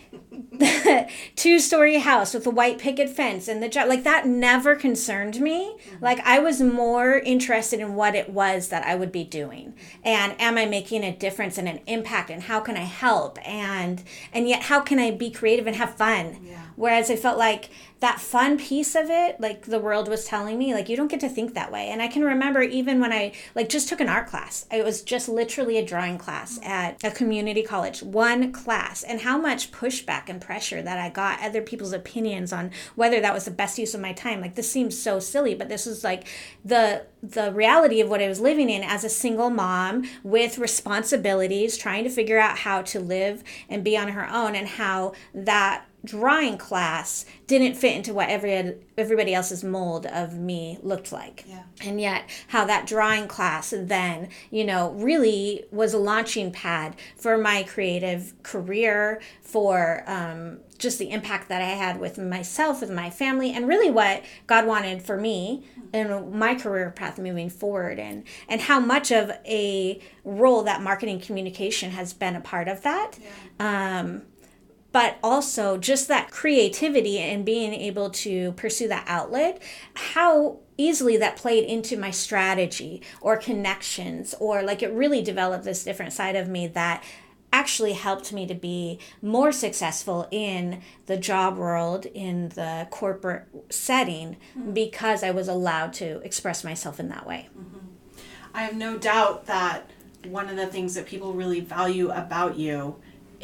the two-story house with a white picket fence and the job. Like that never concerned me. Mm-hmm. Like I was more interested in what it was that I would be doing. And am I making a difference and an impact? And how can I help? And and yet how can I be creative and have fun? Yeah. Whereas I felt like that fun piece of it, like the world was telling me, like, you don't get to think that way. And I can remember even when I like just took an art class, it was just literally a drawing class at a community college, one class, and how much pushback and pressure that I got, other people's opinions on whether that was the best use of my time. Like this seems so silly, but this was like the the reality of what I was living in as a single mom with responsibilities, trying to figure out how to live and be on her own, and how that drawing class didn't fit into what every everybody else's mold of me looked like. Yeah. And yet how that drawing class then, you know, really was a launching pad for my creative career, for um, just the impact that I had with myself, with my family, and really what God wanted for me and my career path moving forward, and, and how much of a role that marketing communication has been a part of that. Yeah. Um, but also just that creativity and being able to pursue that outlet, how easily that played into my strategy or connections, or like it really developed this different side of me that actually helped me to be more successful in the job world, in the corporate setting, mm-hmm. because I was allowed to express myself in that way. Mm-hmm. I have no doubt that one of the things that people really value about you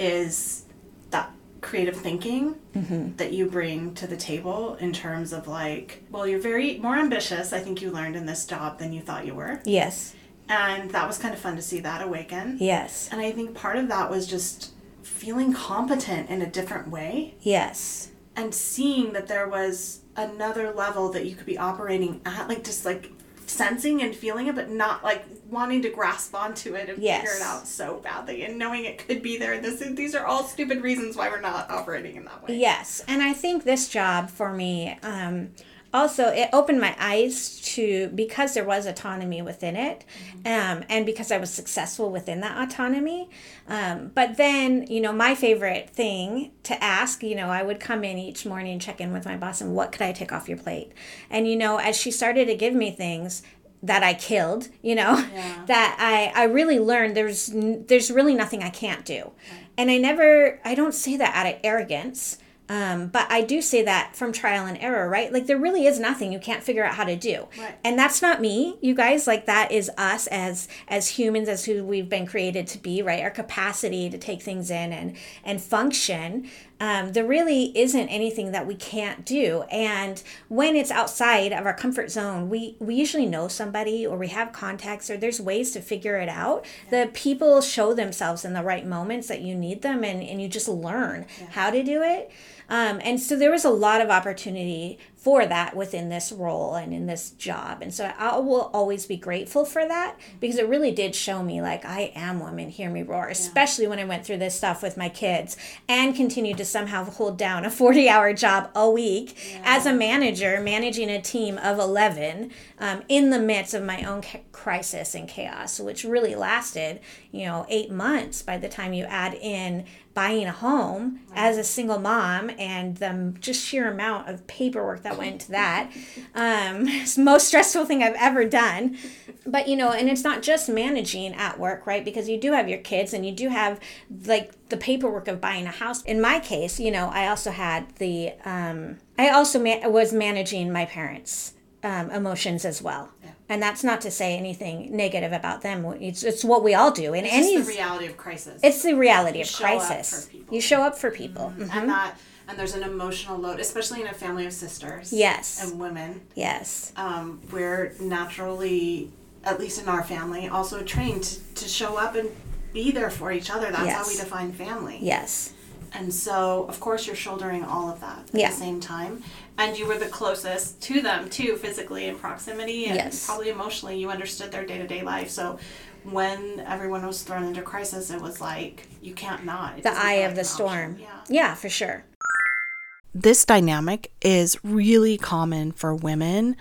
is that creative thinking mm-hmm. that you bring to the table, in terms of like, well, you're very more ambitious, I think you learned in this job, than you thought you were. Yes. And that was kind of fun to see that awaken. Yes. And I think part of that was just feeling competent in a different way. Yes. And seeing that there was another level that you could be operating at, like just like sensing and feeling it, but not like wanting to grasp onto it and yes. figure it out so badly, and knowing it could be there. This these are all stupid reasons why we're not operating in that way. Yes. And I think this job for me, um, also, it opened my eyes to, because there was autonomy within it, um, and because I was successful within that autonomy. Um, but then, you know, my favorite thing to ask, you know, I would come in each morning and check in with my boss and what could I take off your plate? And, you know, as she started to give me things that I killed, you know, yeah. that I, I really learned there's there's really nothing I can't do. Right. And I never, I don't say that out of arrogance. Um, but I do say that from trial and error, right? Like there really is nothing you can't figure out how to do. Right. And that's not me, you guys. Like that is us as as humans, as who we've been created to be, right? Our capacity to take things in and, and function. Um, there really isn't anything that we can't do. And when it's outside of our comfort zone, we, we usually know somebody, or we have contacts, or there's ways to figure it out. Yeah. The people show themselves in the right moments that you need them, and, and you just learn yeah. how to do it. Um, and so there was a lot of opportunity for that within this role and in this job. And so I will always be grateful for that, because it really did show me like I am woman, hear me roar, yeah. especially when I went through this stuff with my kids and continued to somehow hold down a forty hour job a week yeah. as a manager, managing a team of eleven um, in the midst of my own ca- crisis and chaos, which really lasted, you know, eight months by the time you add in buying a home right. as a single mom, and the just sheer amount of paperwork that went into that. Um, it's the most stressful thing I've ever done. But, you know, and it's not just managing at work, right? Because you do have your kids, and you do have like the paperwork of buying a house. In my case, you know, I also had the, um, I also ma- was managing my parents' um, emotions as well. Yeah. And that's not to say anything negative about them. It's it's what we all do. In it's any, just the reality of crisis. It's the reality you of show crisis. Up for people. You show up for people. Mm-hmm. Mm-hmm. And that, and there's an emotional load, especially in a family of sisters. Yes. And women. Yes. Um, we're naturally, at least in our family, also trained to, to show up and be there for each other. That's yes. how we define family. Yes. And so, of course, you're shouldering all of that at yeah. the same time. And you were the closest to them, too, physically in proximity. And yes. probably emotionally, you understood their day-to-day life. So when everyone was thrown into crisis, it was like, you can't not. It the eye of the storm. Yeah. yeah, for sure. This dynamic is really common for women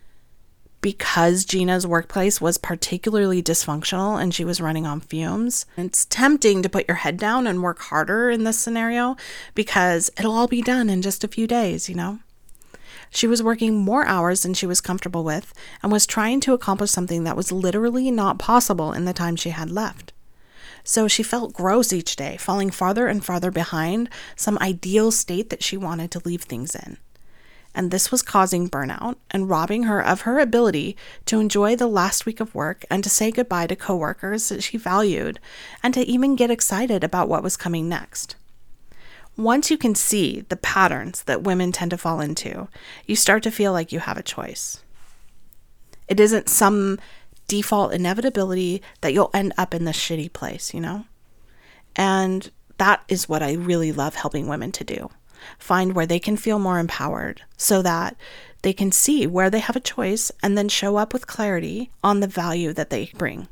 because Gina's workplace was particularly dysfunctional and she was running on fumes. It's tempting to put your head down and work harder in this scenario because it'll all be done in just a few days, you know? She was working more hours than she was comfortable with and was trying to accomplish something that was literally not possible in the time she had left. So she felt gross each day, falling farther and farther behind some ideal state that she wanted to leave things in. And this was causing burnout and robbing her of her ability to enjoy the last week of work and to say goodbye to coworkers that she valued and to even get excited about what was coming next. Once you can see the patterns that women tend to fall into, you start to feel like you have a choice. It isn't some default inevitability that you'll end up in this shitty place, you know? And that is what I really love helping women to do. Find where they can feel more empowered so that they can see where they have a choice and then show up with clarity on the value that they bring.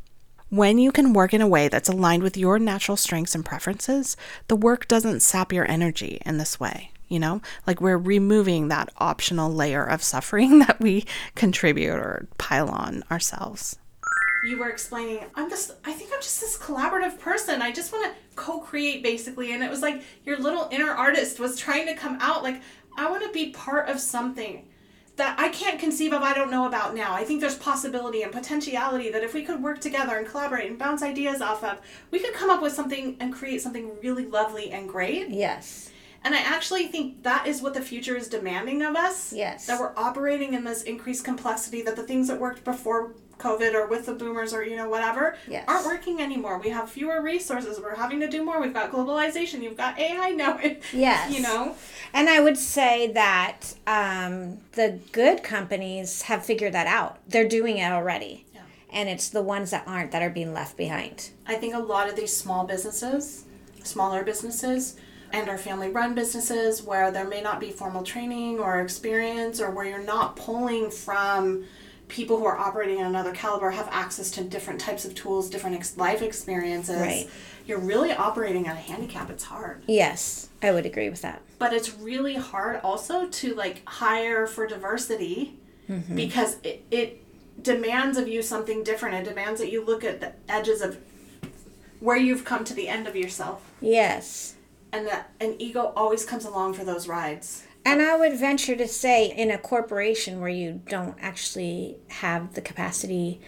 When you can work in a way that's aligned with your natural strengths and preferences, the work doesn't sap your energy in this way. You know, like we're removing that optional layer of suffering that we contribute or pile on ourselves. You were explaining, I'm just, I think I'm just this collaborative person. I just want to co-create basically. And it was like your little inner artist was trying to come out. Like, I want to be part of something that I can't conceive of, I don't know about now. I think there's possibility and potentiality that if we could work together and collaborate and bounce ideas off of, we could come up with something and create something really lovely and great. Yes. And I actually think that is what the future is demanding of us. Yes. That we're operating in this increased complexity, that the things that worked before COVID or with the boomers or, you know, whatever, yes. aren't working anymore. We have fewer resources. We're having to do more. We've got globalization. You've got A I now. Yes. You know? And I would say that um, the good companies have figured that out. They're doing it already. Yeah. And it's the ones that aren't that are being left behind. I think a lot of these small businesses, smaller businesses, and our family-run businesses where there may not be formal training or experience, or where you're not pulling from people who are operating in another caliber, have access to different types of tools, different ex- life experiences. Right. You're really operating at a handicap. It's hard. Yes, I would agree with that. But it's really hard also to like hire for diversity, mm-hmm. because it, it demands of you something different. It demands that you look at the edges of where you've come to the end of yourself. Yes. And that an ego always comes along for those rides. And I would venture to say in a corporation where you don't actually have the capacity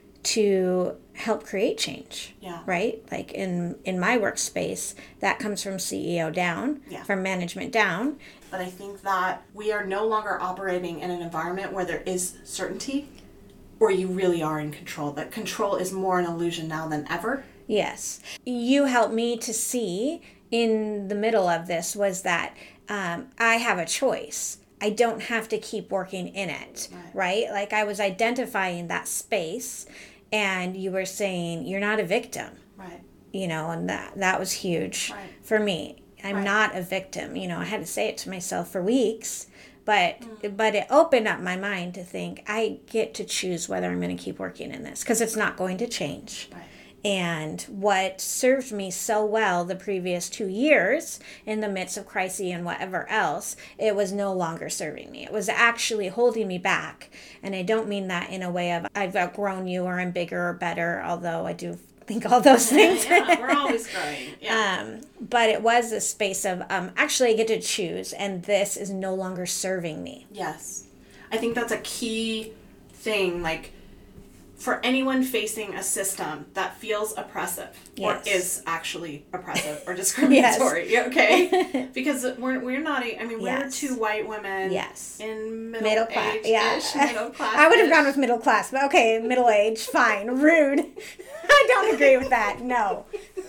to help create change, yeah. right? Like in, in my workspace, that comes from C E O down, yeah. from management down. But I think that we are no longer operating in an environment where there is certainty, or you really are in control. That control is more an illusion now than ever. Yes. You helped me to see in the middle of this was that um, I have a choice. I don't have to keep working in it, right. right? Like I was identifying that space, and you were saying you're not a victim, right? You know, and that that was huge right. for me. I'm right. not a victim. You know, I had to say it to myself for weeks, but mm. but it opened up my mind to think I get to choose whether I'm going to keep working in this, because it's not going to change. Right. And what served me so well the previous two years in the midst of crisis and whatever else, it was no longer serving me. It was actually holding me back. And I don't mean that in a way of I've outgrown you or I'm bigger or better, although I do think all those things. Yeah, we're always growing. Yeah. um, but it was a space of um, actually I get to choose, and this is no longer serving me. Yes. I think that's a key thing, like, for anyone facing a system that feels oppressive, yes. or is actually oppressive or discriminatory, yes. okay? Because we're we're not, I mean, we're yes. two white women yes. in middle, middle class, yeah. middle class. I would have gone with middle class, but okay, middle age, fine. Rude. I don't agree with that. No.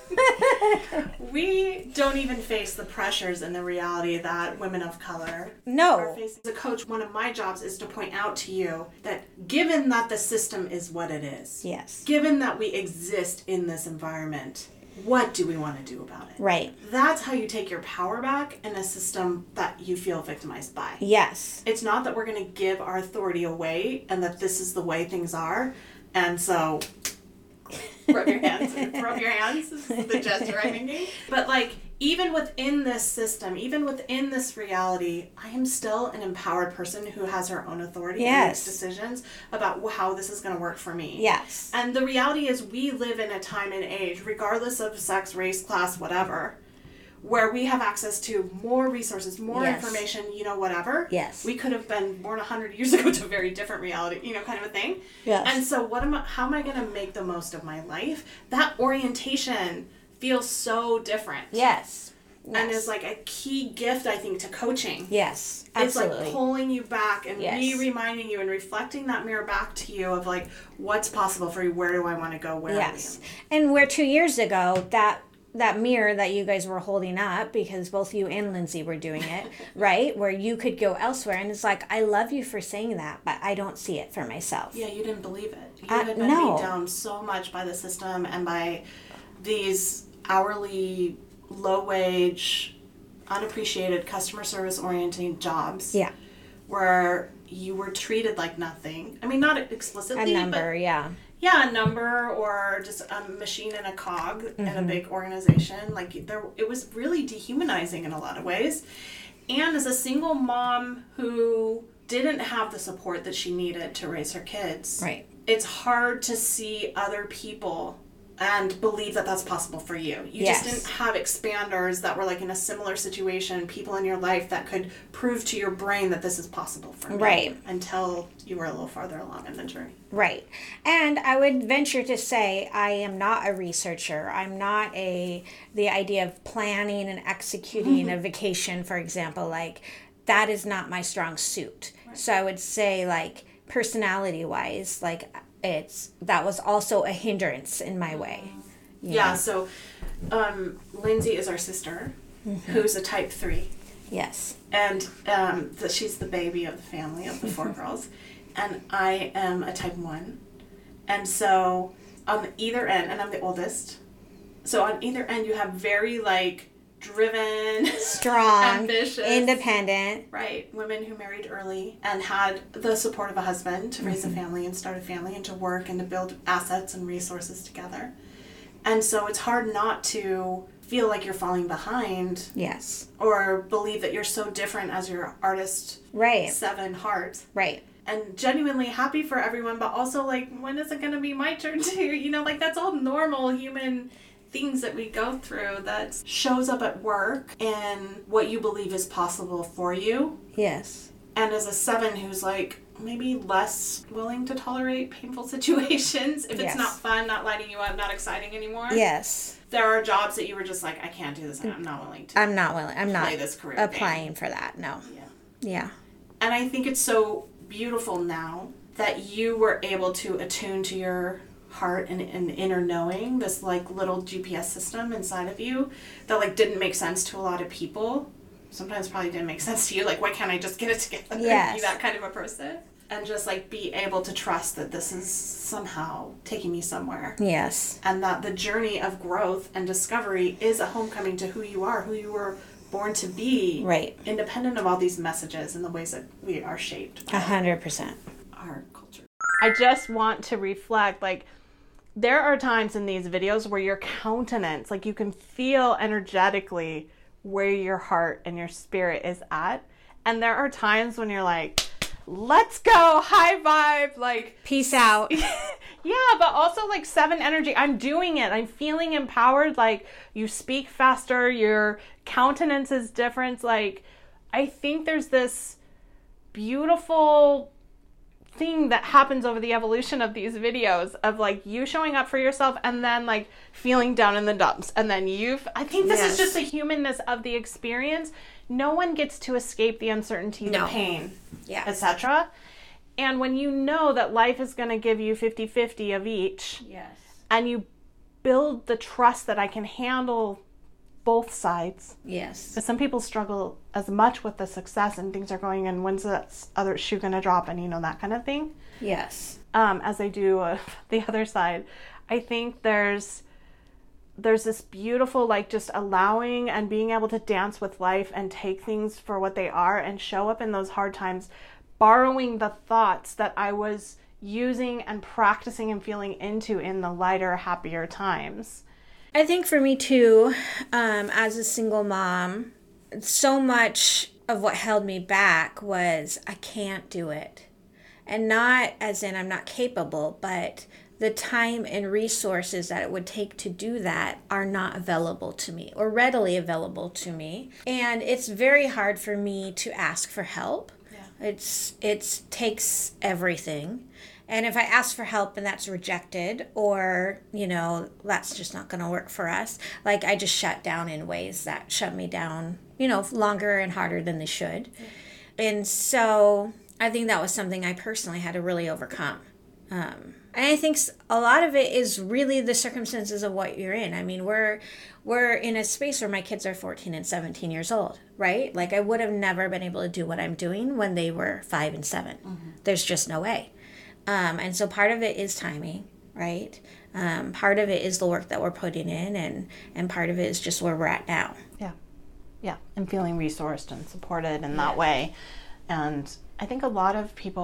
We don't even face the pressures and the reality that women of color no. are facing. As a coach, one of my jobs is to point out to you that given that the system is what it is, yes, given that we exist in this environment, what do we want to do about it? Right. That's how you take your power back in a system that you feel victimized by. Yes. It's not that we're going to give our authority away and that this is the way things are, and so rub your hands, rub your hands, this is the gesture I'm making. But like, even within this system, even within this reality, I am still an empowered person who has her own authority yes. and makes decisions about how this is going to work for me. Yes. And the reality is we live in a time and age, regardless of sex, race, class, whatever, where we have access to more resources, more yes. information, you know, whatever. Yes. We could have been born one hundred years ago to a very different reality, you know, kind of a thing. Yes. And so what am I, how am I going to make the most of my life? That orientation feels so different. Yes. yes. And is like a key gift, I think, to coaching. Yes, absolutely. It's like pulling you back and yes. re-reminding you and reflecting that mirror back to you of like, what's possible for you? Where do I want to go? Where yes. are you? And where two years ago, that that mirror that you guys were holding up, because both you and Lindsay were doing it, right? Where you could go elsewhere. And it's like, I love you for saying that, but I don't see it for myself. Yeah, you didn't believe it. You uh, had been no. beat down so much by the system and by these hourly, low-wage, unappreciated, customer service-oriented jobs. Yeah. Where you were treated like nothing. I mean, not explicitly, a number, but, yeah. yeah, a number or just a machine and a cog mm-hmm. in a big organization. Like, there, it was really dehumanizing in a lot of ways. And as a single mom who didn't have the support that she needed to raise her kids, right, it's hard to see other people and believe that that's possible for you. You yes. just didn't have expanders that were like in a similar situation, people in your life that could prove to your brain that this is possible for me. Right. Until you were a little farther along in the journey. Right. And I would venture to say I am not a researcher. I'm not a, the idea of planning and executing mm-hmm. a vacation, for example, like that is not my strong suit. Right. So I would say like personality wise, like it's that was also a hindrance in my way. Yeah, know? so um, Lindsay is our sister, mm-hmm. who's a type three. Yes. And um, the, she's the baby of the family of the four girls. And I am a type one. And so on either end, and I'm the oldest, so on either end you have very like driven, strong, ambitious, independent, right, women who married early and had the support of a husband to raise mm-hmm. a family and start a family and to work and to build assets and resources together. And so it's hard not to feel like you're falling behind. Yes. Or believe that you're so different as your artist right. seven heart. Right. And genuinely happy for everyone, but also like, when is it going to be my turn too? You know, like that's all normal human things that we go through that shows up at work and what you believe is possible for you. Yes. And as a seven who's like maybe less willing to tolerate painful situations, if yes. it's not fun, not lighting you up, not exciting anymore. Yes. There are jobs that you were just like, I can't do this. I'm not willing to. I'm not willing. I'm not play this career applying game. for that. No. Yeah. Yeah. And I think it's so beautiful now that you were able to attune to your heart and, and inner knowing, this like little G P S system inside of you that like didn't make sense to a lot of people. Sometimes probably didn't make sense to you. Like, why can't I just get it together yes. and be that kind of a person? And just like be able to trust that this is somehow taking me somewhere. Yes. And that the journey of growth and discovery is a homecoming to who you are, who you were born to be. Right. Independent of all these messages and the ways that we are shaped by a hundred percent our culture. I just want to reflect, like, there are times in these videos where your countenance, like you can feel energetically where your heart and your spirit is at. And there are times when you're like, let's go, high vibe, like peace out. Yeah, but also like seven energy. I'm doing it. I'm feeling empowered. Like you speak faster, your countenance is different. Like I think there's this beautiful thing that happens over the evolution of these videos of like you showing up for yourself and then like feeling down in the dumps and then you've I think this yes. is just the humanness of the experience. No one gets to escape the uncertainty, no. the pain, yeah. et cetera. And when you know that life is going to give you fifty-fifty of each, yes. and you build the trust that I can handle both sides. Yes. Because some people struggle as much with the success and things are going and when's the other shoe going to drop and you know, that kind of thing. Yes. Um, as I do uh, the other side. I think there's there's this beautiful, like, just allowing and being able to dance with life and take things for what they are and show up in those hard times, borrowing the thoughts that I was using and practicing and feeling into in the lighter, happier times. I think for me too, um, as a single mom, so much of what held me back was I can't do it. And not as in I'm not capable, but the time and resources that it would take to do that are not available to me or readily available to me. And it's very hard for me to ask for help. Yeah. It's it takes everything. And if I ask for help and that's rejected or, you know, that's just not going to work for us, like I just shut down in ways that shut me down, you know, longer and harder than they should. Yeah. And so I think that was something I personally had to really overcome. Um, and I think a lot of it is really the circumstances of what you're in. I mean, we're we're in a space where my kids are fourteen and seventeen years old, right? Like I would have never been able to do what I'm doing when they were five and seven. Mm-hmm. There's just no way. Um, and so part of it is timing, right? Um, part of it is the work that we're putting in, and, and part of it is just where we're at now. Yeah. Yeah. And feeling resourced and supported in that yeah. way. And I think a lot of people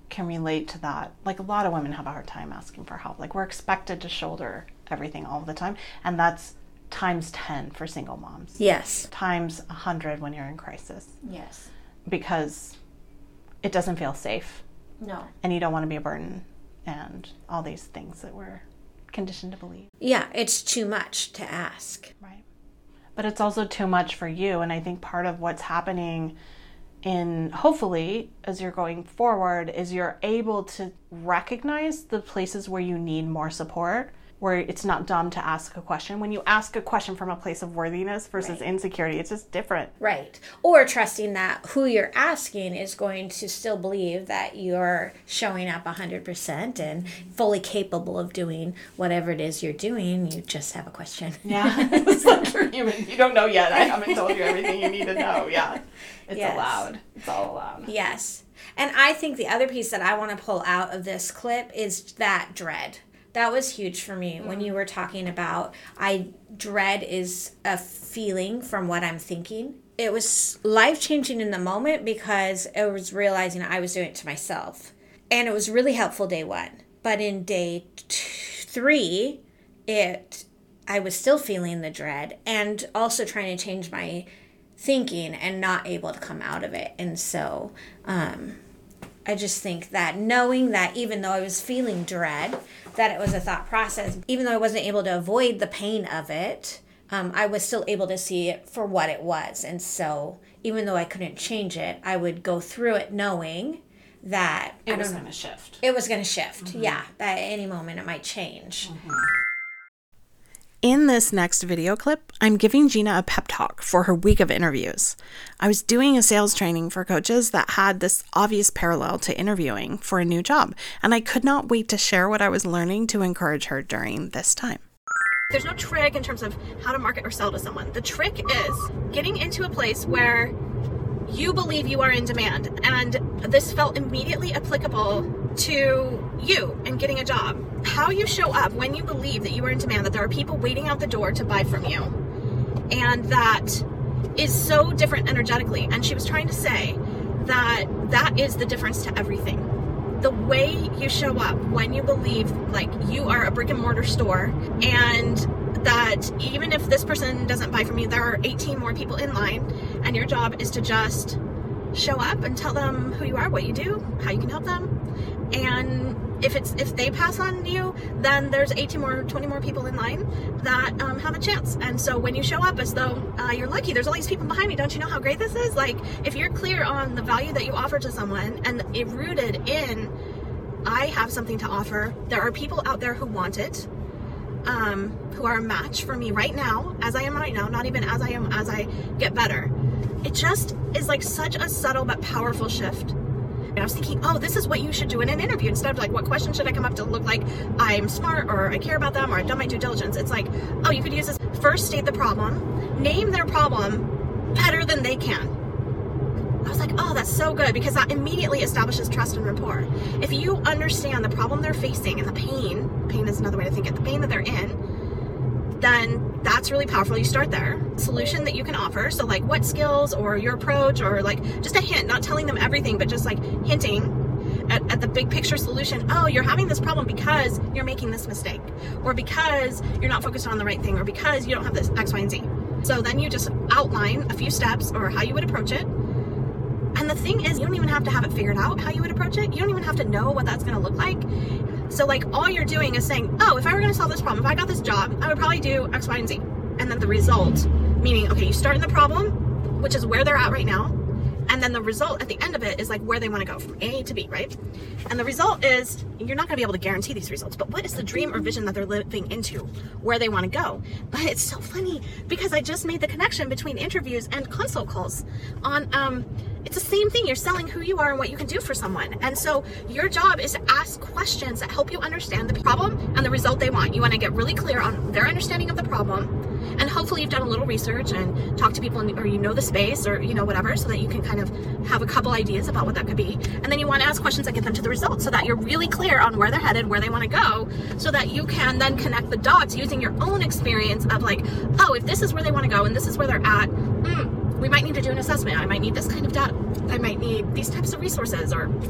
can relate to that. Like, a lot of women have a hard time asking for help. Like, we're expected to shoulder everything all the time, and that's times ten for single moms. Yes. Times one hundred when you're in crisis. Yes. Because it doesn't feel safe. No. And you don't want to be a burden, and all these things that we're conditioned to believe. Yeah, it's too much to ask. Right. But it's also too much for you, and I think part of what's happening in, hopefully, as you're going forward, is you're able to recognize the places where you need more support, where it's not dumb to ask a question. When you ask a question from a place of worthiness versus right. insecurity, it's just different. Right. Or trusting that who you're asking is going to still believe that you're showing up one hundred percent and fully capable of doing whatever it is you're doing. You just have a question. Yeah. It's like you're human. You don't know yet. I haven't told you everything you need to know. Yeah. It's yes. allowed. It's all allowed. Yes. And I think the other piece that I want to pull out of this clip is that dread. That was huge for me when you were talking about I dread is a feeling from what I'm thinking. It was life-changing in the moment because I was realizing I was doing it to myself. And it was really helpful day one. But in day two, three, it I was still feeling the dread and also trying to change my thinking and not able to come out of it. And so um, I just think that knowing that even though I was feeling dread, that it was a thought process, even though I wasn't able to avoid the pain of it, um, I was still able to see it for what it was. And so even though I couldn't change it, I would go through it knowing that it was going to shift. It was going to shift. Mm-hmm. Yeah. That at any moment it might change. Mm-hmm. In this next video clip, I'm giving Gina a pep talk for her week of interviews. I was doing a sales training for coaches that had this obvious parallel to interviewing for a new job, and I could not wait to share what I was learning to encourage her during this time. There's no trick in terms of how to market or sell to someone. The trick is getting into a place where you believe you are in demand, and this felt immediately applicable to you and getting a job. How you show up when you believe that you are in demand, that there are people waiting out the door to buy from you, and that is so different energetically. And she was trying to say that that is the difference to everything. The way you show up when you believe like you are a brick and mortar store, and that even if this person doesn't buy from you, there are eighteen more people in line, and your job is to just show up and tell them who you are, what you do, how you can help them. And if it's if they pass on you, then there's eighteen more, twenty more people in line that um, have a chance. And so when you show up as though uh, you're lucky, there's all these people behind me, don't you know how great this is? Like, if you're clear on the value that you offer to someone and it rooted in, I have something to offer, there are people out there who want it, um, who are a match for me right now, as I am right now, not even as I am as I get better. It just is like such a subtle but powerful shift. And I was thinking, oh, this is what you should do in an interview. Instead of like, what question should I come up to look like I'm smart or I care about them or I've done my due diligence. It's like, oh, you could use this. First, state the problem, name their problem better than they can. I was like, oh, that's so good, because that immediately establishes trust and rapport. If you understand the problem they're facing and the pain, pain is another way to think it, the pain that they're in, then that's really powerful. You start there. Solution that you can offer. So like what skills or your approach, or like just a hint, not telling them everything, but just like hinting at, at the big picture solution. Oh, you're having this problem because you're making this mistake, or because you're not focused on the right thing, or because you don't have this X, Y, and Z. So then you just outline a few steps or how you would approach it. And the thing is, you don't even have to have it figured out how you would approach it. You don't even have to know what that's going to look like. So like all you're doing is saying, oh, if I were going to solve this problem, if I got this job, I would probably do X, Y, and Z. And then the result, meaning, okay, you start in the problem, which is where they're at right now. And then the result at the end of it is like where they want to go from A to B, right? And the result is, you're not going to be able to guarantee these results, but what is the dream or vision that they're living into, where they want to go? But it's so funny because I just made the connection between interviews and consult calls on, um, it's the same thing. You're selling who you are and what you can do for someone. And so your job is to ask questions that help you understand the problem and the result they want. You want to get really clear on their understanding of the problem. And hopefully you've done a little research and talked to people, in, or you know the space, or you know whatever, so that you can kind of have a couple ideas about what that could be. And then you want to ask questions that get them to the result, so that you're really clear on where they're headed, where they want to go, so that you can then connect the dots using your own experience of like, oh, if this is where they want to go and this is where they're at, mm, we might need to do an assessment. I might need this kind of data. I might need these types of resources, or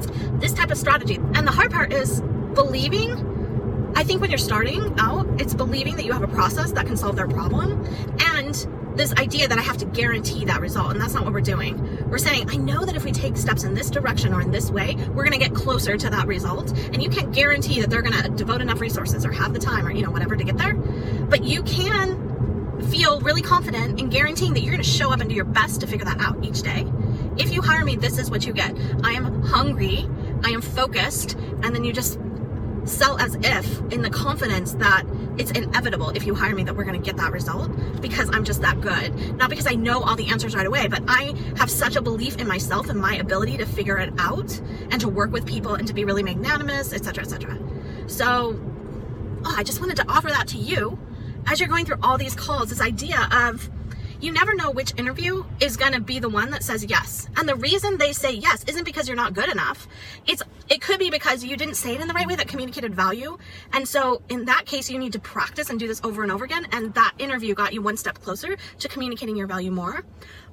this type of strategy. And the hard part is believing, I think when you're starting out, it's believing that you have a process that can solve their problem, and this idea that I have to guarantee that result. And that's not what we're doing. We're saying, I know that if we take steps in this direction or in this way, we're going to get closer to that result. And you can't guarantee that they're going to devote enough resources or have the time or, you know, whatever to get there. But you can feel really confident in guaranteeing that you're going to show up and do your best to figure that out each day. If you hire me, this is what you get. I am hungry, I am focused, and then you just sell as if in the confidence that it's inevitable if you hire me that we're going to get that result, because I'm just that good. Not because I know all the answers right away, but I have such a belief in myself and my ability to figure it out and to work with people and to be really magnanimous, et cetera, et cetera. So oh, I just wanted to offer that to you as you're going through all these calls, this idea of you never know which interview is going to be the one that says yes. And the reason they say yes isn't because you're not good enough. It's it could be because you didn't say it in the right way that communicated value. And so in that case, you need to practice and do this over and over again. And that interview got you one step closer to communicating your value more.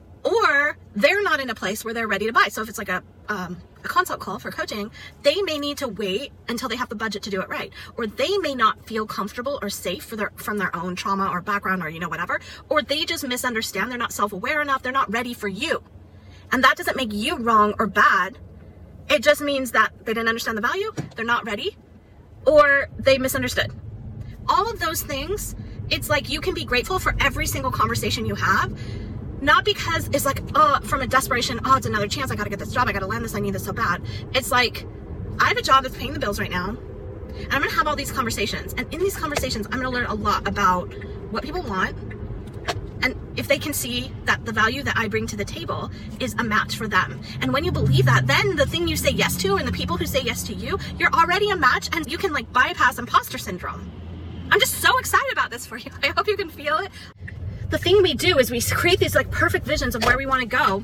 Or they're not in a place where they're ready to buy. So if it's like a, um, a consult call for coaching, they may need to wait until they have the budget to do it right. Or they may not feel comfortable or safe for their, from their own trauma or background or, you know, whatever. Or they just misunderstand. They're not self-aware enough. They're not ready for you. And that doesn't make you wrong or bad. It just means that they didn't understand the value, they're not ready, or they misunderstood. All of those things, it's like you can be grateful for every single conversation you have. Not because it's like, oh, from a desperation, oh, it's another chance, I gotta get this job, I gotta land this, I need this so bad. It's like, I have a job that's paying the bills right now, and I'm gonna have all these conversations. And in these conversations, I'm gonna learn a lot about what people want, and if they can see that the value that I bring to the table is a match for them. And when you believe that, then the thing you say yes to and the people who say yes to you, you're already a match, and you can like bypass imposter syndrome. I'm just so excited about this for you. I hope you can feel it. The thing we do is we create these like perfect visions of where we want to go.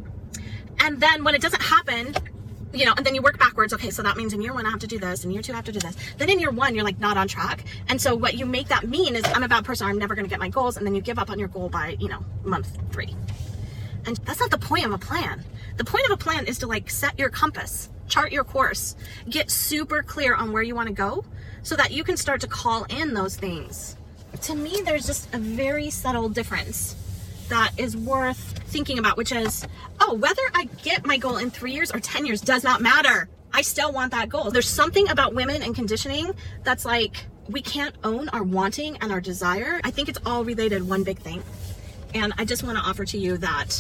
And then when it doesn't happen, you know, and then you work backwards. Okay, so that means in year one I have to do this, and year two I have to do this. Then in year one, you're like not on track. And so what you make that mean is I'm a bad person, I'm never going to get my goals. And then you give up on your goal by, you know, month three. And that's not the point of a plan. The point of a plan is to like set your compass, chart your course, get super clear on where you want to go so that you can start to call in those things. To me, there's just a very subtle difference that is worth thinking about, which is, oh, whether I get my goal in three years or ten years does not matter. I still want that goal. There's something about women and conditioning that's like, we can't own our wanting and our desire. I think it's all related, one big thing. And I just want to offer to you that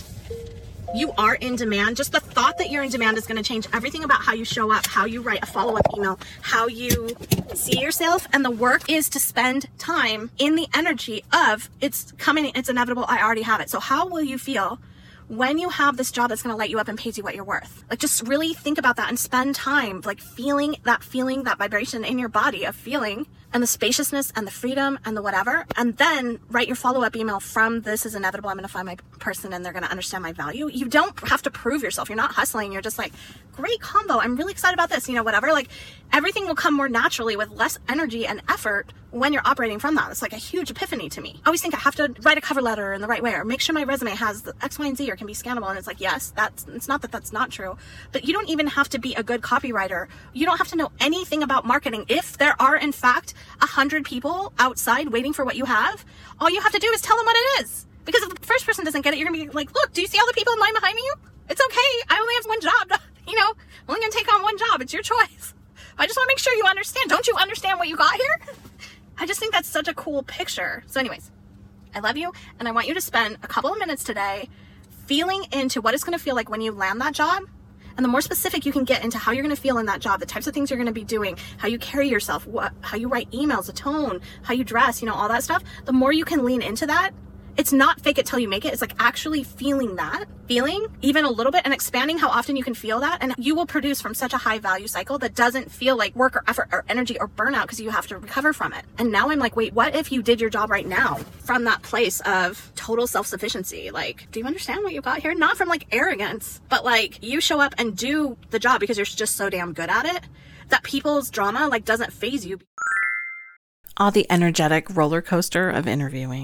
you are in demand. Just the thought that you're in demand is going to change everything about how you show up, how you write a follow-up email, how you see yourself. And the work is to spend time in the energy of it's coming, it's inevitable, I already have it. So how will you feel when you have this job that's going to light you up and pays you what you're worth? Like, just really think about that and spend time like feeling that feeling, that vibration in your body of feeling, and the spaciousness and the freedom and the whatever. And then write your follow-up email from this is inevitable, I'm going to find my person and they're going to understand my value. You don't have to prove yourself. You're not hustling. You're just like, great combo, I'm really excited about this, you know, whatever. Like, everything will come more naturally with less energy and effort when you're operating from that. It's like a huge epiphany to me. I always think I have to write a cover letter in the right way, or make sure my resume has the X, Y, and Z, or can be scannable. And it's like, yes, that's, it's not that that's not true, but you don't even have to be a good copywriter. You don't have to know anything about marketing. If there are, in fact, a hundred people outside waiting for what you have, all you have to do is tell them what it is. Because if the first person doesn't get it, you're gonna be like, look, do you see all the people in line behind you? It's okay. I only have one job. You know, I'm only gonna take on one job. It's your choice. I just want to make sure you understand. Don't you understand what you got here? I just think that's such a cool picture. So anyways, I love you, and I want you to spend a couple of minutes today feeling into what it's going to feel like when you land that job. And the more specific you can get into how you're going to feel in that job, the types of things you're going to be doing, how you carry yourself, what, how you write emails, the tone, how you dress, you know, all that stuff, the more you can lean into that. It's not fake it till you make it. It's like actually feeling that, feeling even a little bit, and expanding how often you can feel that. And you will produce from such a high value cycle that doesn't feel like work or effort or energy or burnout because you have to recover from it. And now I'm like, wait, what if you did your job right now from that place of total self-sufficiency? Like, do you understand what you got here? Not from like arrogance, but like you show up and do the job because you're just so damn good at it that people's drama like doesn't faze you. All the energetic roller coaster of interviewing.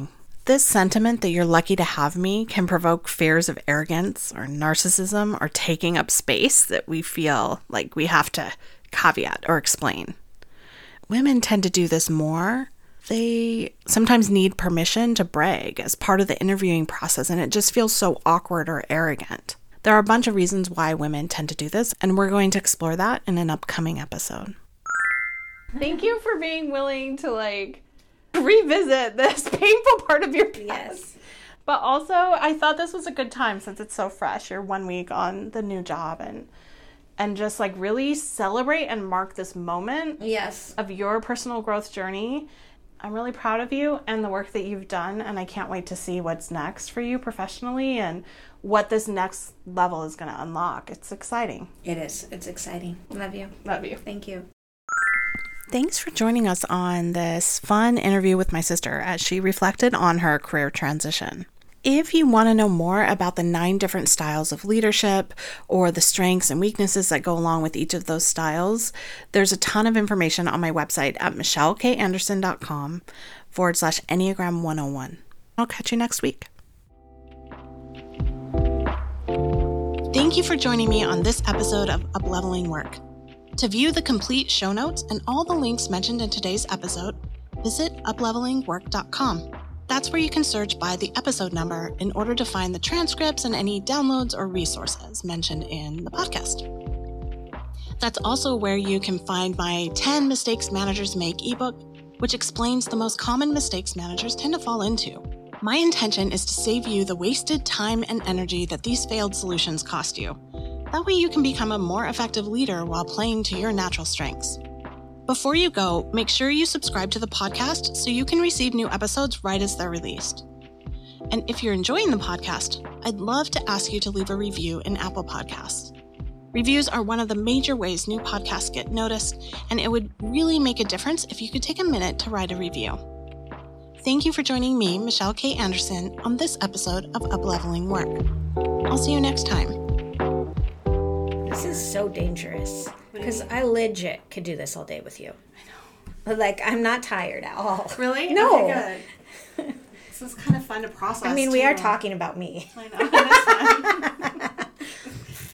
this sentiment that you're lucky to have me can provoke fears of arrogance or narcissism or taking up space that we feel like we have to caveat or explain. Women tend to do this more. They sometimes need permission to brag as part of the interviewing process, and it just feels so awkward or arrogant. There are a bunch of reasons why women tend to do this, and we're going to explore that in an upcoming episode. Thank you for being willing to, like, revisit this painful part of your past. Yes. But also, I thought this was a good time since it's so fresh. You're one week on the new job, and and just, like, really celebrate and mark this moment Yes. of your personal growth journey. I'm really proud of you and the work that you've done, and I can't wait to see what's next for you professionally and what this next level is going to unlock. It's exciting. It is. It's exciting. Love you. Love you. Thank you. Thanks for joining us on this fun interview with my sister as she reflected on her career transition. If you want to know more about the nine different styles of leadership or the strengths and weaknesses that go along with each of those styles, there's a ton of information on my website at michellekanderson.com forward slash Enneagram 101. I'll catch you next week. Thank you for joining me on this episode of Upleveling Work. To view the complete show notes and all the links mentioned in today's episode, visit upleveling work dot com. That's where you can search by the episode number in order to find the transcripts and any downloads or resources mentioned in the podcast. That's also where you can find my ten Mistakes Managers Make ebook, which explains the most common mistakes managers tend to fall into. My intention is to save you the wasted time and energy that these failed solutions cost you. That way you can become a more effective leader while playing to your natural strengths. Before you go, make sure you subscribe to the podcast so you can receive new episodes right as they're released. And if you're enjoying the podcast, I'd love to ask you to leave a review in Apple Podcasts. Reviews are one of the major ways new podcasts get noticed, and it would really make a difference if you could take a minute to write a review. Thank you for joining me, Michelle K. Anderson, on this episode of Upleveling Work. I'll see you next time. This is so dangerous because I legit could do this all day with you. I know. Like, I'm not tired at all. Really? No. Okay, good. This is kind of fun to process. I mean, we too. are talking about me. I know. That's fun.